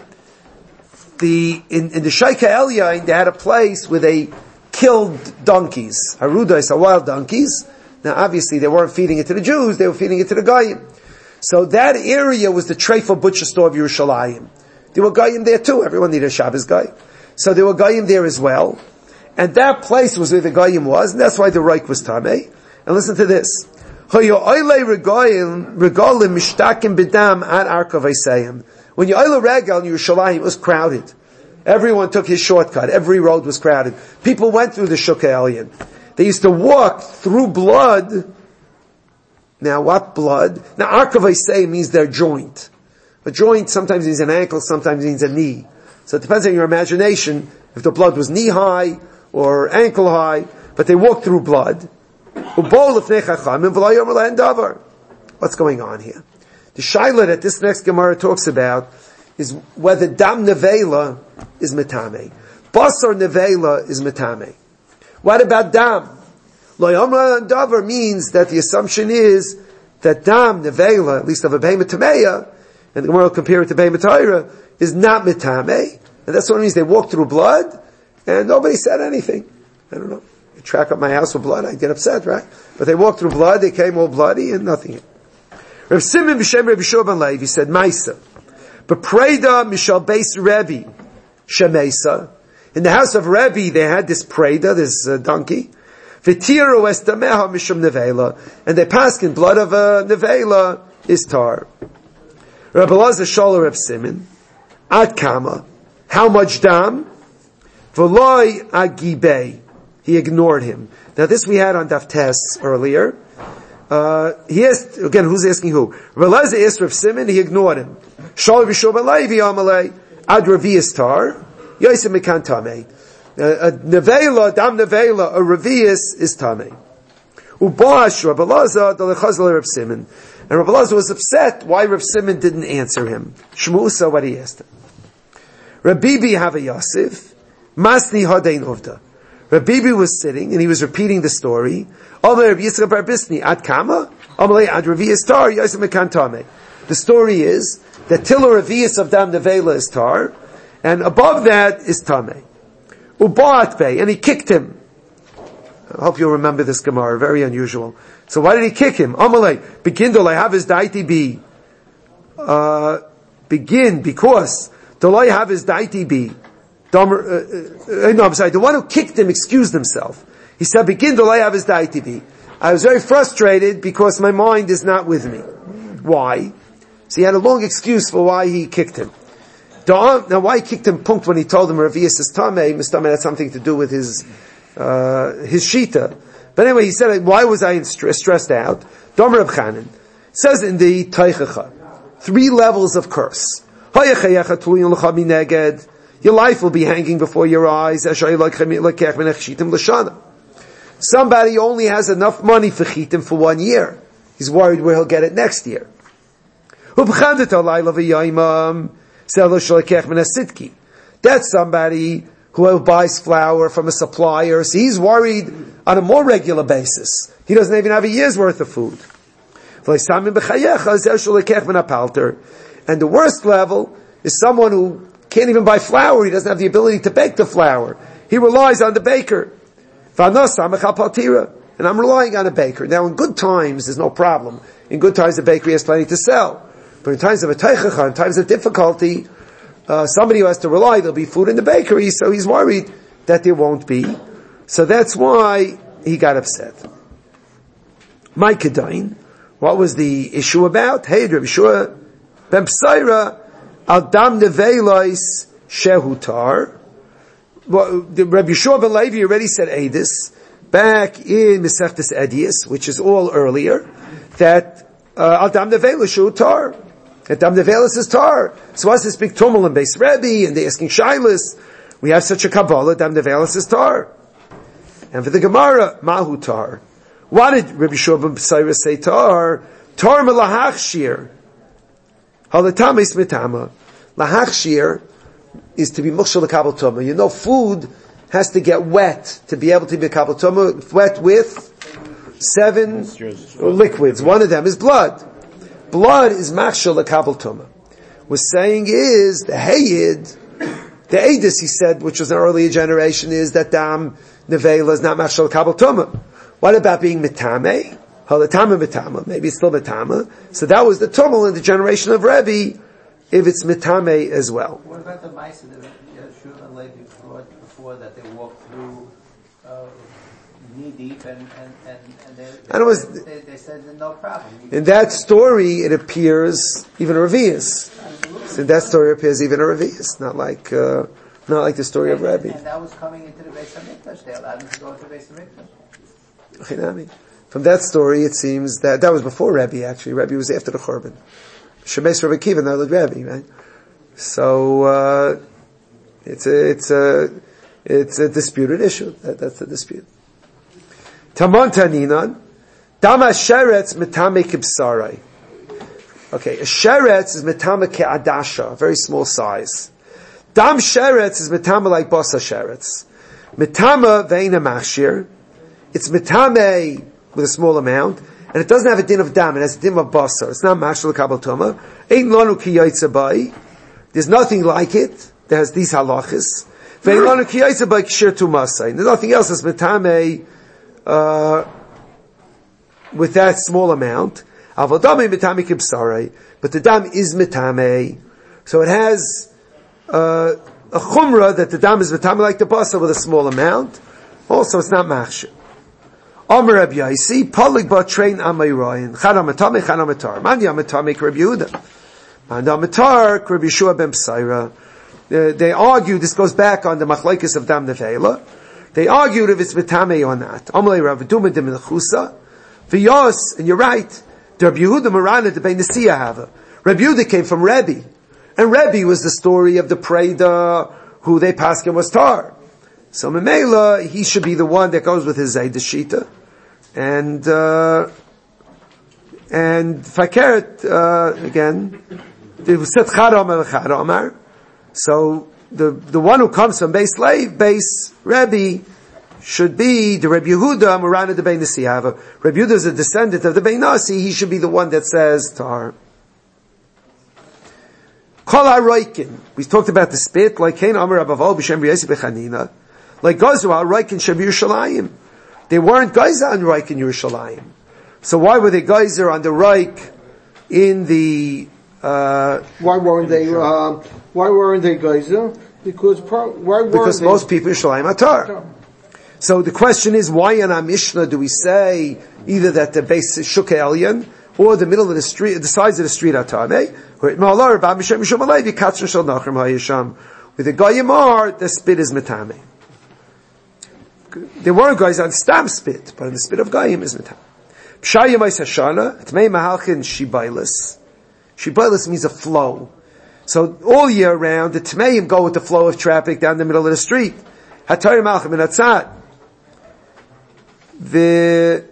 The in, in the Sheikha Elyain, they had a place where they killed donkeys. Aruda is wild donkeys. Now, obviously, they weren't feeding it to the Jews; they were feeding it to the Goyim. So that area was the Treifa butcher store of Yerushalayim. There were Goyim there too. Everyone needed a Shabbos guy, so there were Goyim there as well. And that place was where the Goyim was, and that's why the reik was tamei. And listen to this: When you oile regal in Yerushalayim, it was crowded. Everyone took his shortcut. Every road was crowded. People went through the Shukei Elyon. They used to walk through blood. Now, what blood? Now, Arkav say means their joint. A joint sometimes means an ankle, sometimes means a knee. So it depends on your imagination if the blood was knee high or ankle high, but they walked through blood. What's going on here? The shaila that this next Gemara talks about is whether dam nevela is metame. Basar nevela is metame. What about dam? Lo yomra davar means that the assumption is that dam nevela, at least of a behemoth tameya, and the Gemara will compare it to behemoth Torah, is not metame, and that's what it means. They walked through blood, and nobody said anything. I don't know. You track up my house with blood, I'd get upset, right? But they walked through blood, they came all bloody, and nothing. Rav Simon b'Shem Reb Shua ben Levi said, Maisa, but Preda Mishal Beis Rebbe Shemesa. In the house of Rebbe, they had this Preda, this uh, donkey. V'tiru estameha mishum nevela, and they passed in blood of a uh, nevela is tar. Rabbi Lazar Shala Reb Simon, Ad Kama, how much dam? V'loi agibei. He ignored him. Now this we had on Daf Tes earlier. Uh, he asked, again, who's asking who? Rabbi Lazar asked Reb Simon, he ignored him. Shala Reb Shua ben Levi amalei, Ad Ravias tar, Yosef Mekan Tamei. A nevela, dam nevela, a revius is tamei. Ubash Rabbi Lazar dalechazal Reb Simon, and Rabbi Lazar was upset why Reb Simon didn't answer him. Shmusa what he asked him. Rabbi have a Yosef, Masni Hadein Uvda. Rabbi was sitting and he was repeating the story. Omer Reb Yitzchak bar Bisni ad kama, Omer ad revius tar Yosef Mekan Tamei. The story is that till a revius of dam nevela is tar, and above that is tamei. Ubaat Bey, and he kicked him. I hope you'll remember this Gemara, very unusual. So why did he kick him? Amalei, begin to have his daiti be, uh, begin because the lay have his daiti be. Uh, uh, no, I'm sorry, the one who kicked him excused himself. He said, begin to lay have his daiti be. I was very frustrated because my mind is not with me. Why? So he had a long excuse for why he kicked him. Now, why he kicked him punkt when he told him Ravius is tamei? Mistame had something to do with his uh, his shita. But anyway, he said, why was I stressed out? Domer Reb Chanan says in the Teichacha, three levels of curse. Your life will be hanging before your eyes. Somebody only has enough money for chitim for one year. He's worried where he'll get it next year. That's somebody who buys flour from a supplier, so he's worried on a more regular basis. He doesn't even have a year's worth of food. And the worst level is someone who can't even buy flour. He doesn't have the ability to bake the flour. He relies on the baker. And I'm relying on a baker. Now, in good times, there's no problem. In good times, the bakery has plenty to sell. But in times of a teichacha, in times of difficulty, uh, somebody who has to rely, there'll be food in the bakery, so he's worried that there won't be. So that's why he got upset. My Kedain, what was the issue about? Hey, Rabbi Shua, Ben Psaira, Al Dam Nevelois Shehutar. Well, Rabbi Yeshua ben Levi already said Eidus back in Mesechtes Edius, which is all earlier, that Al Dam Nevelois Shehutar. That Dam Nevelois is tar. So what's this big tumult in Beis Rebbe, and they asking Shilas? We have such a Kabbalah, Dam Nevelois is tar. And for the Gemara, Mahu tar. What did Rabbi Yeshua ben Psaira say tar? Tar melahachshir. Halatam is mitama. Lahachshir is to be mukhshal l'kabel tumah. You know, food has to get wet to be able to be kabel tumah. Wet with seven liquids. One of them is blood. Blood is machshal l'kabel tumah. We're saying is the hayid, the Eidus, he said, which was an earlier generation, is that dam nevela is not machshal l'kabel tumah. What about being mitame? Halatama mitama. Maybe it's still mitama. So that was the tumult in the generation of Rebbe, if it's mitame as well. What about the mice that Yeshua and Levi brought before that they walked through uh, knee deep and and and, and they, and it was, they, they said no problem. In that story, it appears even a Revius. So in that story, it appears even a Revius, not like uh, not like the story of Rebbe. And that was coming into the Beis Hamikdash. They allowed him to go into the Beis Hamikdash. From that story, it seems that that was before Rebbe. Actually, Rebbe was after the Churban. Shemes Rebbe Kiva, not like Rebbe, right? So uh, it's a it's a it's a disputed issue. That, that's a dispute. Tamon Taninan, Dama Sheretz Metame Kibsarai. Okay, a Sheretz is Metame Ke'adasha, a very small size. Dam Sheretz is Metame like Bosa Sheretz. Metame Veina Mashir. It's Metame with a small amount, and it doesn't have a din of dam, it has a din of basar. It's not mashal kabel tuma. Ein lanu ki yaitza bai. There's nothing like it. There has these halachas. Ve'ein lanu ki yaitza bai kshir tumasai. There's nothing else that's metame, uh, with that small amount. Avodame metame kibsarai. But the dam is metame. So it has, uh, a chumrah that the dam is metame like the basar with a small amount. Also, it's not machshir. Omer Rabbi Yaisi, Polig ba train Amayrayin, Chadam Atamik, Chadam Atar. Mandi Amatamik Rabbi Yehuda. Mandi Amatar, Rabbi Yeshua ben Psaira. They argue, this goes back on the Machlekes of Dam Nevela. They argued if it's Mitame or not. Amalei Rav Duma de Menachusa. V'yos, and you're right, the Rabbi Yehuda Marana de Bein Nesiya Hava. Rabbi Yehuda came from Rebbe. And Rebbe was the story of the Preda, who they paskin was Tar. So Memela, he should be the one that goes with his Zayda Shita. And, uh, and Fakeret, uh, again, it was said Chadamar Chadamar. So the, the one who comes from base slave, base Rebbe, should be the Rebbe Yehuda, Marana de Bein Nesiyava. Rebbe Yehuda is a descendant of the Bein Nasi, he should be the one that says Tar. Kol HaRoikin. We talked about the spit, like Kain Amar Abavol B'Shem B'Yesi B'Chanina. Like Gazra, Reich in Shem Yerushalayim. They weren't geyser on Reich in Yerushalayim. So why were they geyser on the Reich in the, uh, why weren't they, uh, why weren't they geyser? Because, pro- why weren't because they? most people in Yerushalayim are Tar. So the question is, why in our Mishnah do we say either that the base is Shukei Elyon, or the middle of the street, the sides of the street are Tar, eh? With the Goyim are, the spit is Metame. there weren't guys on stam spit, but in the spit of Goyim is Mitam. Pshayim Eis Hashana, Tmei Mahalchin Shibailis. Shibailis means a flow. So all year round, the Tmeim go with the flow of traffic down the middle of the street. Hatayim Malchim and Hatzad. The,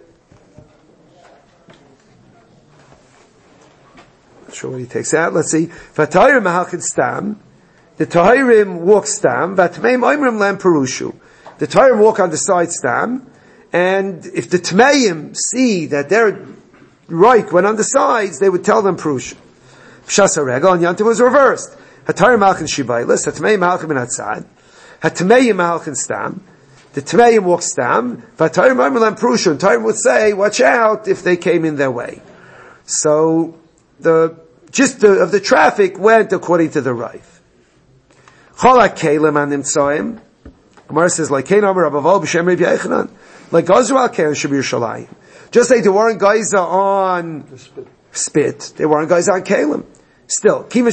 not sure what he takes out, let's see. Vatayim Mahalchin Stam. The Tahirim walk Stam. Vatmeim Oimrim Lam Perushu. The Tahirim walk on the side Stam. And if the Tmeim see that they're Reich went on the sides, they would tell them Perushu. Pshasa Rega, and Yantiv was reversed. Hatar Malchin Shibailis, Hatmei Malchin Ben Hatzad, Hatmei Malchin Stam, the Tmeim walk Stam, Vatar Marmelam Perushu, and Tarim would say, watch out if they came in their way. So, the gist of the traffic went according to the Raif. Cholak Kalim and Nimtsoim, Gemara says, like Kain Amar Abavol B'Shem Reb Yechanan, like Gazral Kain Shabir Shalayim. Just like there weren't guys on spit, there weren't guys on Kalim. Still, if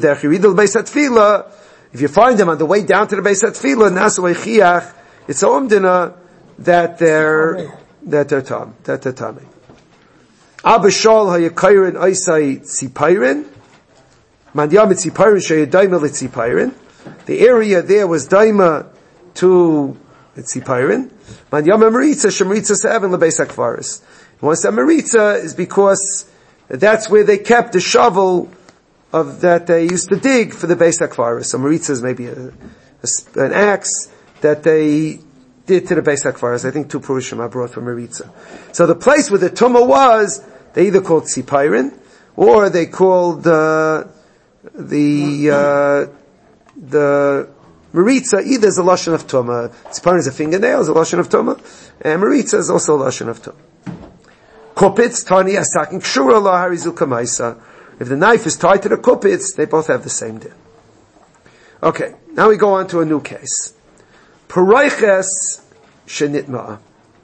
you find them on the way down to the Beis HaTfilah, it's a umdina that they're, that they're tam, that they're tamei. Abba Shol hayakayrin oisai tzipayrin, mandyam tzipayrin sheyadaima l'tzipayrin. The area there was daima to tzipayrin. Mandyam maritza shemritza seven l'beis hakvaris. Once that maritza is because that's where they kept the shovel of that they used to dig for the Beis HaKvaris. So Maritza is maybe a, a, an axe that they did to the Beis HaKvaris. I think two Purushim are brought from Maritza. So the place where the Tumah was, they either called Tzipayrin, or they called uh, the uh, the Maritza, either is a Lashon of Tumah. Tzipayrin is a fingernail, is a Lashon of Tumah, and Maritza is also a Lashon of Tumah. Kopitz, Tani, Asakin, Kshura, La, Harizu, Kamaisa. If the knife is tied to the kupitz, they both have the same din. Okay, now we go on to a new case. Parayches shenitma'a.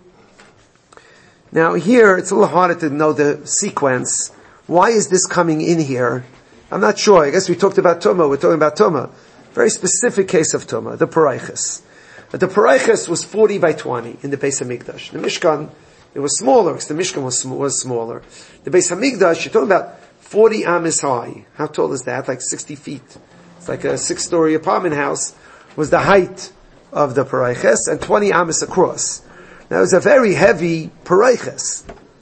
Now here, it's a little harder to know the sequence. Why is this coming in here? I'm not sure. I guess we talked about Tumah. We're talking about Tumah. Very specific case of Tumah, the Parayches. The Parayches was forty by twenty in the Beis HaMikdash. The Mishkan, it was smaller, because the Mishkan was, was smaller. The Beis HaMikdash, you're talking about forty amas high. How tall is that? Like sixty feet. It's like a six-story apartment house. Was the height of the parayches, and twenty amas across. Now it was a very heavy parayches.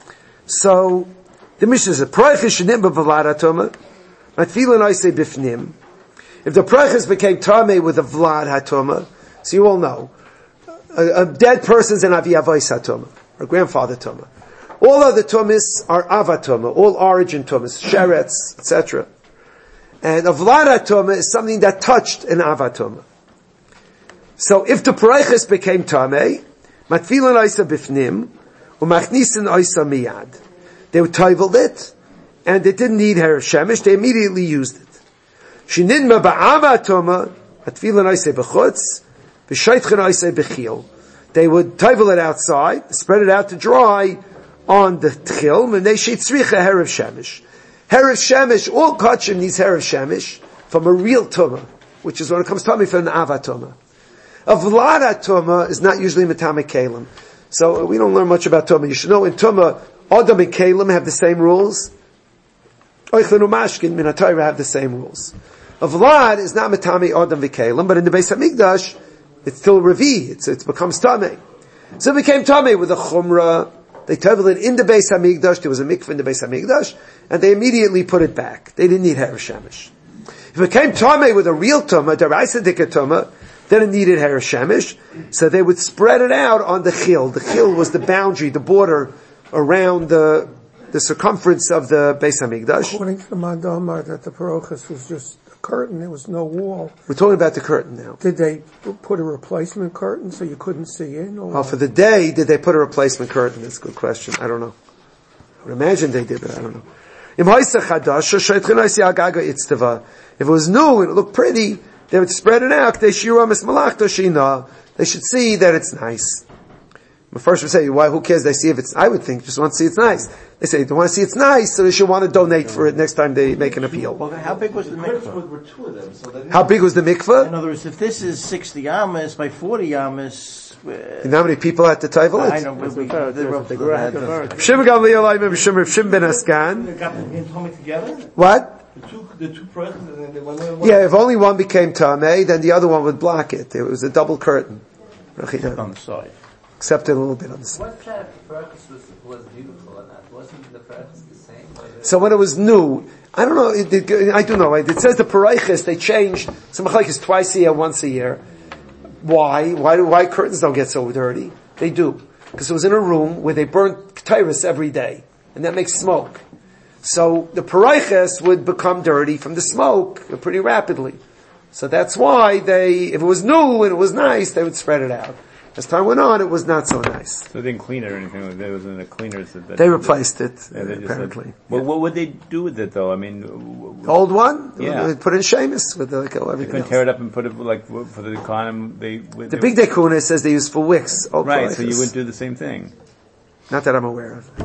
So the Mishnah says, "Parayches shenim b'vlad hatoma, matfilan oisei bifnim." If the parayches became tamei with a vlad hatoma, so you all know, a, a dead person's an avi avos hatoma, or grandfather toma. All other tumas are avatuma, all origin tumas, sheretz, et cetera. And a vlada tuma is something that touched an avatuma. So if the parayches became tamei, matfilan oisa bifnim, umachnisin oisa miyad. They titled it, and it didn't need her shemish, they immediately used it. Shinidma ba'avatuma, matfilan oisa bechutz, v'shaitchen oisa bechil. They would title it outside, spread it out to dry, on the tchil, and they should tzricha herav shemish. Herav shemish, all kachim needs herav shemish from a real tumah, which is when it comes to me from an avat tumah. A vlada tumah is not usually metame kalim. So we don't learn much about tumah. You should know in tumah, adam and kalim have the same rules. Oichlin umashkin min hatayra have the same rules. A vlad is not metame adam v'kalim, but in the Beis HaMikdash, it's still revi. It's, it becomes tameh. So it became tameh with a chumrah. They table it in the Beis HaMikdash. There was a mikveh in the Beis HaMikdash, and they immediately put it back. They didn't need herav shemish. If it came tamei with a real tumah, deraisa dika tumah, then it needed herav shemish. So they would spread it out on the chil. The chil was the boundary, the border around the the circumference of the Beis HaMikdash. According to the Mandamar, that the parochas was just a curtain. There was no wall. We're talking about the curtain now. Did they put a replacement curtain so you couldn't see in? Or? Oh, for the day, did they put a replacement curtain? That's a good question. I don't know. I would imagine they did, but I don't know. If it was new and it looked pretty, they would spread it out. They should see that it's nice. But first we say, why, who cares? They see if it's, I would think, just want to see it's nice. They say, they want to see it's nice, so they should want to donate for it next time they make an appeal. Well, how big was the mikveh? Were two of them, so How big was the mikveh? In other words, if this is sixty amas by forty amas, You know how many people had to table I it? know, but we, The the, Rav- the, the Rav- the Shim Gamliel, I remember Shim Rav Shim ben Askan. They got them in Tommy together? What? The two, the two projects, and then they went one. Yeah, if only one became Tameh, then the other one would block it. It was a double curtain. on the side. Except a little bit on the side. What kind of purpose was, was beautiful in that? Wasn't the purpose the same? So when it was new, I don't know, it, it, I do know, it says the Paraichis, they changed, some Machlekes twice a year, once a year. Why? Why do, why curtains don't get so dirty? They do. Because it was in a room where they burnt Tyrus every day. And that makes smoke. So the Paraichis would become dirty from the smoke pretty rapidly. So that's why they, if it was new and it was nice, they would spread it out. As time went on, it was not so nice. So they didn't clean it or anything like that. It wasn't a cleaners that, that They replaced it, yeah, they just apparently. Said, well, what would they do with it though? I mean, w- The old one? Yeah. They put in Seamus with like they everything couldn't else. tear it up and put it like w- for the economy. They, The they, Big Day Kuna says they use for wicks. Old right. So Paraichis. you wouldn't do the same thing. Not that I'm aware of.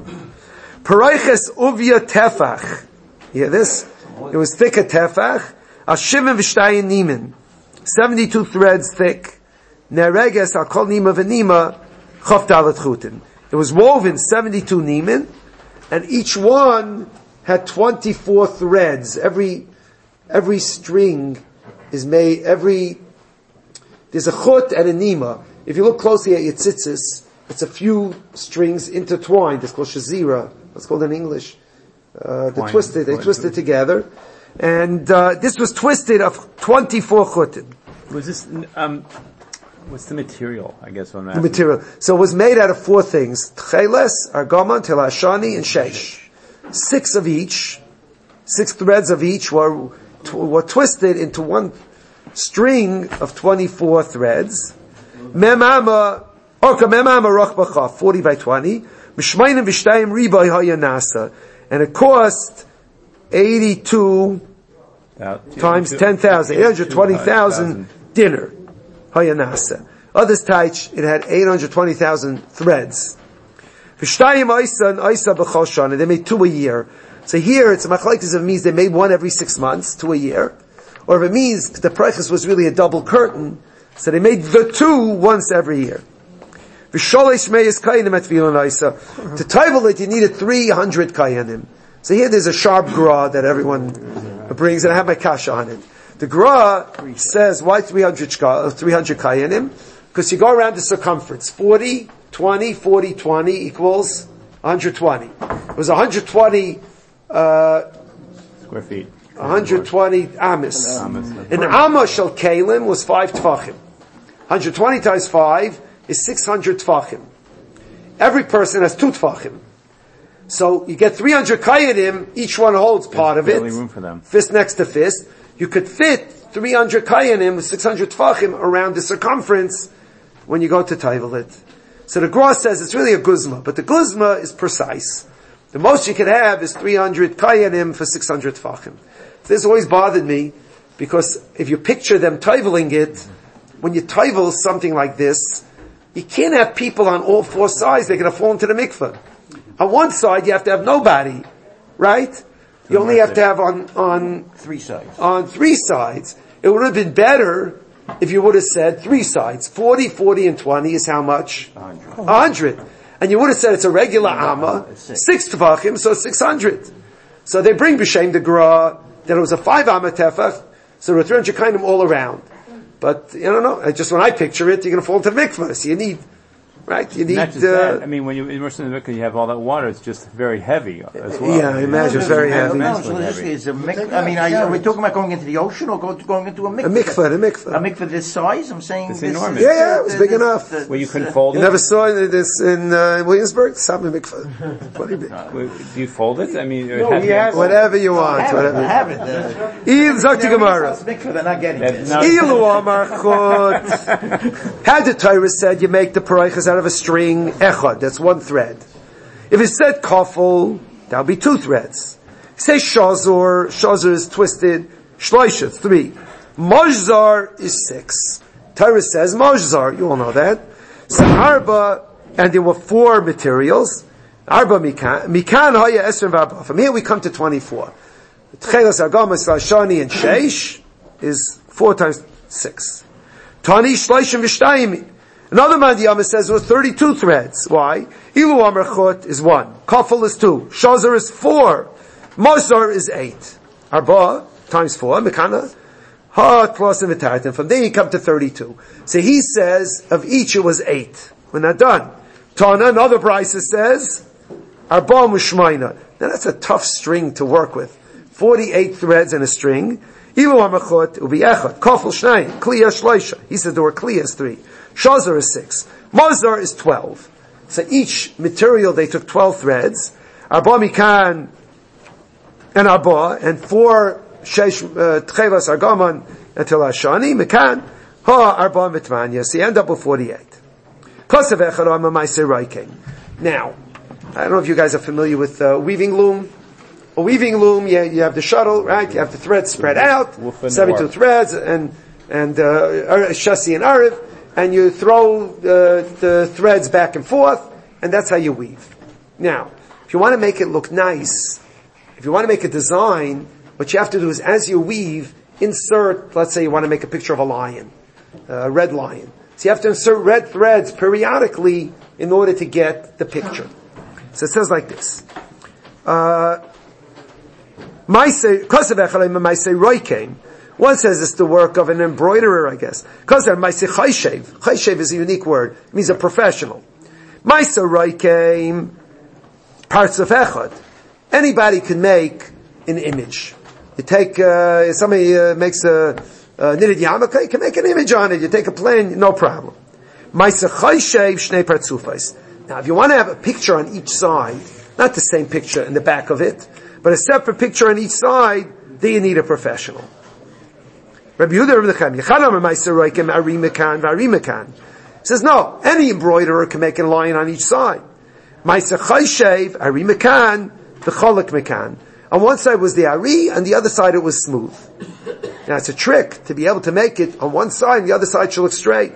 Paraiches uvia tefach. You hear this? It was thicker tefach. Ashivim v'shtayim nimin. seventy-two threads thick. Nereges al kol nima v'nima chof dalet chutin. It was woven seventy-two nimin, and each one had twenty-four threads. Every, every string is made, every, there's a chut and a nima. If you look closely at your tzitzis, it's a few strings intertwined. It's called shazira. What's called in English? Uh, they Twine. twisted, they Twine. twisted together. And, uh, this was twisted of twenty-four chutin. Was this? Um, what's the material? I guess on that. The material. So it was made out of four things. Tcheles, Argama, Telashani, and Sheish. Six of each, six threads of each were, tw- were twisted into one string of twenty-four threads. Memama, Orka Memama Rochbacha, forty by twenty. Mishmainim Vishtayim Ribai Hayanasa. And it cost eighty-two About times ten thousand, eight hundred twenty thousand dinner. Hayanasa. Others teach it had eight hundred twenty thousand threads. V'shtayim Isa and Isa b'chol shana. They made two a year. So here it's a machlekes of means they made one every six months, two a year. Or if it means the Paraichis was really a double curtain, so they made the two once every year. V'sholish meyes kayanim at Vilon Isa. To table it, you needed three hundred kayanim. So here there's a sharp gra that everyone brings, and I have my kasha on it. The gra says, why three hundred kayanim? Because you go around the circumference. forty, twenty, forty, twenty equals one hundred twenty. It was one hundred twenty, uh, square feet. one hundred twenty amis. Amis. An amma shel kalim was five tfachim. one hundred twenty times five is six hundred tfachim. Every person has two tfachim. So you get three hundred kayanim, each one holds part of it. Barely room for them. Fist next to fist. You could fit three hundred kayanim with six hundred tfachim around the circumference when you go to Taivalit. So the Gra says it's really a guzma, but the guzma is precise. The most you can have is three hundred kayanim for six hundred tfachim. This always bothered me, because if you picture them taivaling it, when you taival something like this, you can't have people on all four sides, they're going to fall into the mikveh. On one side, you have to have nobody, right? You only have to have on, on, Three sides. on three sides. It would have been better if you would have said three sides. forty, forty, and twenty is how much? A hundred. A hundred. And you would have said it's a regular amma, six tefachim, so six hundred. So they bring b'shem the gra, that it was a five amma tefach, so there were three hundred kainim all around. But, I don't know, just when I picture it, you're going to fall into the mikvah. So you need, right, you need, Not just uh, that. I mean, when you immerse in the mikveh, you have all that water. It's just very heavy as well. yeah, I imagine it's very heavy. No, Immensely so this heavy. is a mikveh. I mean, are, are we talking about going into the ocean or go, going into a mikveh? A mikveh, a mikveh. A mikveh this size? I'm saying It's this enormous. Is, Yeah, yeah, it was big enough. Where you couldn't fold You it. never saw this in uh, Williamsburg? Sami mikveh. Pretty big. Wait, Do you fold it? I mean, it No, has he to be has- Whatever you want, Have it, whatever. have it. Uh, Il Zakti Gemara. mikveh, they're not getting That- it. no, Ilu Amar Chut. Had the Torah said you make the paraichas out of a string, echad, that's one thread. If it said kafel, that would be two threads. Say shazor, shazor is twisted, shloisha, three. Mojzar is six. Torah says mojzar, you all know that. So arba, and there were four materials. Arba mikan, mikan haya esrim v'arba. From here we come to twenty-four. Tchelas agamas lashani and sheish is four times six. Tani shloishim v'shtayim. Another Mandiyama says there were thirty-two threads. Why? Ilu Amar Chut is one. Kafel is two. Shazar is four. Mozar is eight. Arba times four. Mekana. Ha plus and Vitartan. From there you come to thirty-two. So he says of each it was eight. We're not done. Tana, another Brisa says, Arba Mushmaina. Now that's a tough string to work with. forty-eight threads in a string. Ilu Amar Chut will be Echad. Kafel Shnayim. Kliya Shloisha. He said there were Kliyas three. Shazar is six. Mozar is twelve. So each material they took twelve threads. Arba Mikan and Arba, and four Sheish Tchelas Argaman until Ashani. Mikan Ha Arba Mitvanya. So you end up with forty-eight. Kosev Echad Amma Maaseh Roikein. Now, I don't know if you guys are familiar with uh, weaving loom. A weaving loom, you, you have the shuttle, right? You have the threads spread out, seventy-two threads, and and uh, Shasi and Arif. And you throw uh, the threads back and forth, and that's how you weave. Now, if you want to make it look nice, if you want to make a design, what you have to do is, as you weave, insert, let's say you want to make a picture of a lion, a red lion. So you have to insert red threads periodically in order to get the picture. So it says like this. Uh, One says it's the work of an embroiderer, I guess. Because Maaseh Chayshev. Chayshev is a unique word. It means a professional. Maaseh Roikein, parts of Echad. Anybody can make an image. You take, uh, somebody uh, makes a, a knitted yarmulke, you can make an image on it. You take a plane, no problem. Maaseh Chayshev, Shnei Partzufos. Now, if you want to have a picture on each side, not the same picture in the back of it, but a separate picture on each side, then you need a professional. Rabbi Yehuda Rabbi Nechem, says no, any embroiderer can make a line on each side. Maaseh Chayshev, Ari Mekan, V'cholek Mekan. On one side was the Ari, and the other side it was smooth. Now it's a trick to be able to make it on one side, and the other side should look straight.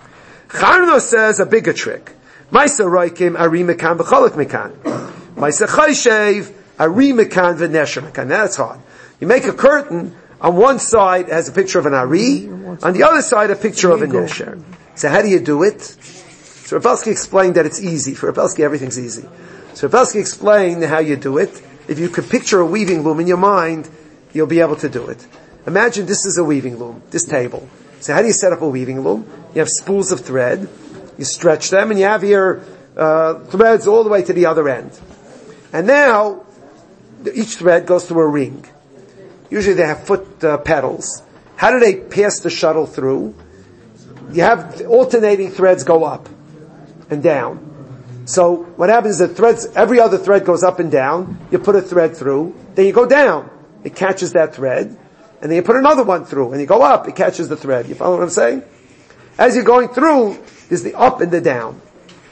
Charno says a bigger trick. Maaseh Roikim, Ari Mekan, V'cholek Mekan. Maaseh Chayshev, Ari Mekan, V'nesher Mekan. Now that's hard. You make a curtain. On one side it has a picture of an Ari, on the other side a picture of a Nesher. So how do you do it? So Rebelsky explained that it's easy. For Rebelsky everything's easy. So Rebelsky explained how you do it. If you could picture a weaving loom in your mind, you'll be able to do it. Imagine this is a weaving loom, this table. So how do you set up a weaving loom? You have spools of thread, you stretch them, and you have here uh, threads all the way to the other end. And now, each thread goes through a ring. Usually they have foot uh, pedals. How do they pass the shuttle through? You have alternating threads go up and down. So what happens is that threads, every other thread goes up and down. You put a thread through, then you go down. It catches that thread. And then you put another one through, and you go up, it catches the thread. You follow what I'm saying? As you're going through, there's the up and the down.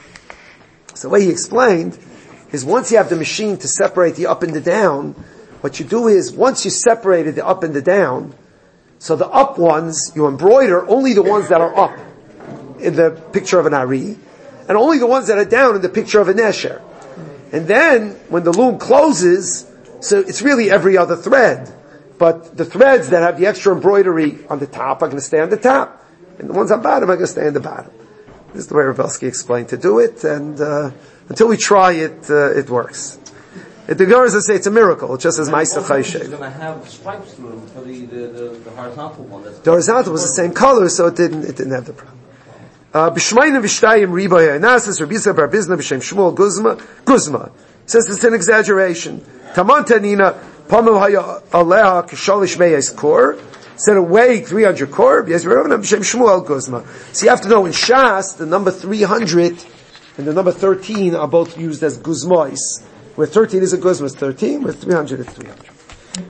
So the way he explained is once you have the machine to separate the up and the down, what you do is, once you separated the up and the down, so the up ones, you embroider only the ones that are up in the picture of an Ari, and only the ones that are down in the picture of a Nesher. And then, when the loom closes, so it's really every other thread. But the threads that have the extra embroidery on the top are going to stay on the top, and the ones on bottom are going to stay on the bottom. This is the way Rebelsky explained to do it, and uh, until we try it, uh, it works. The Gemara say it's a miracle. It just says Maaseh Chayshev. It's going to have stripes through them for the, the, the, the horizontal one. That's the horizontal was the same color, so it didn't it didn't have the problem. B'shmayim v'shtayim ribaya nasis Rabbi Yisrael bar Bizna b'shem Shmuel Guzma Guzma says it's an exaggeration. Taman tanina pamel haya aleha k'shalish meyes kor said it weighed three hundred kor. Yes, b'shem Shmuel Guzma. So you have to know in Shas the number three hundred and the number thirteen are both used as guzmois. Where thirteen is a guzma, it's thirteen. Where three hundred is three hundred.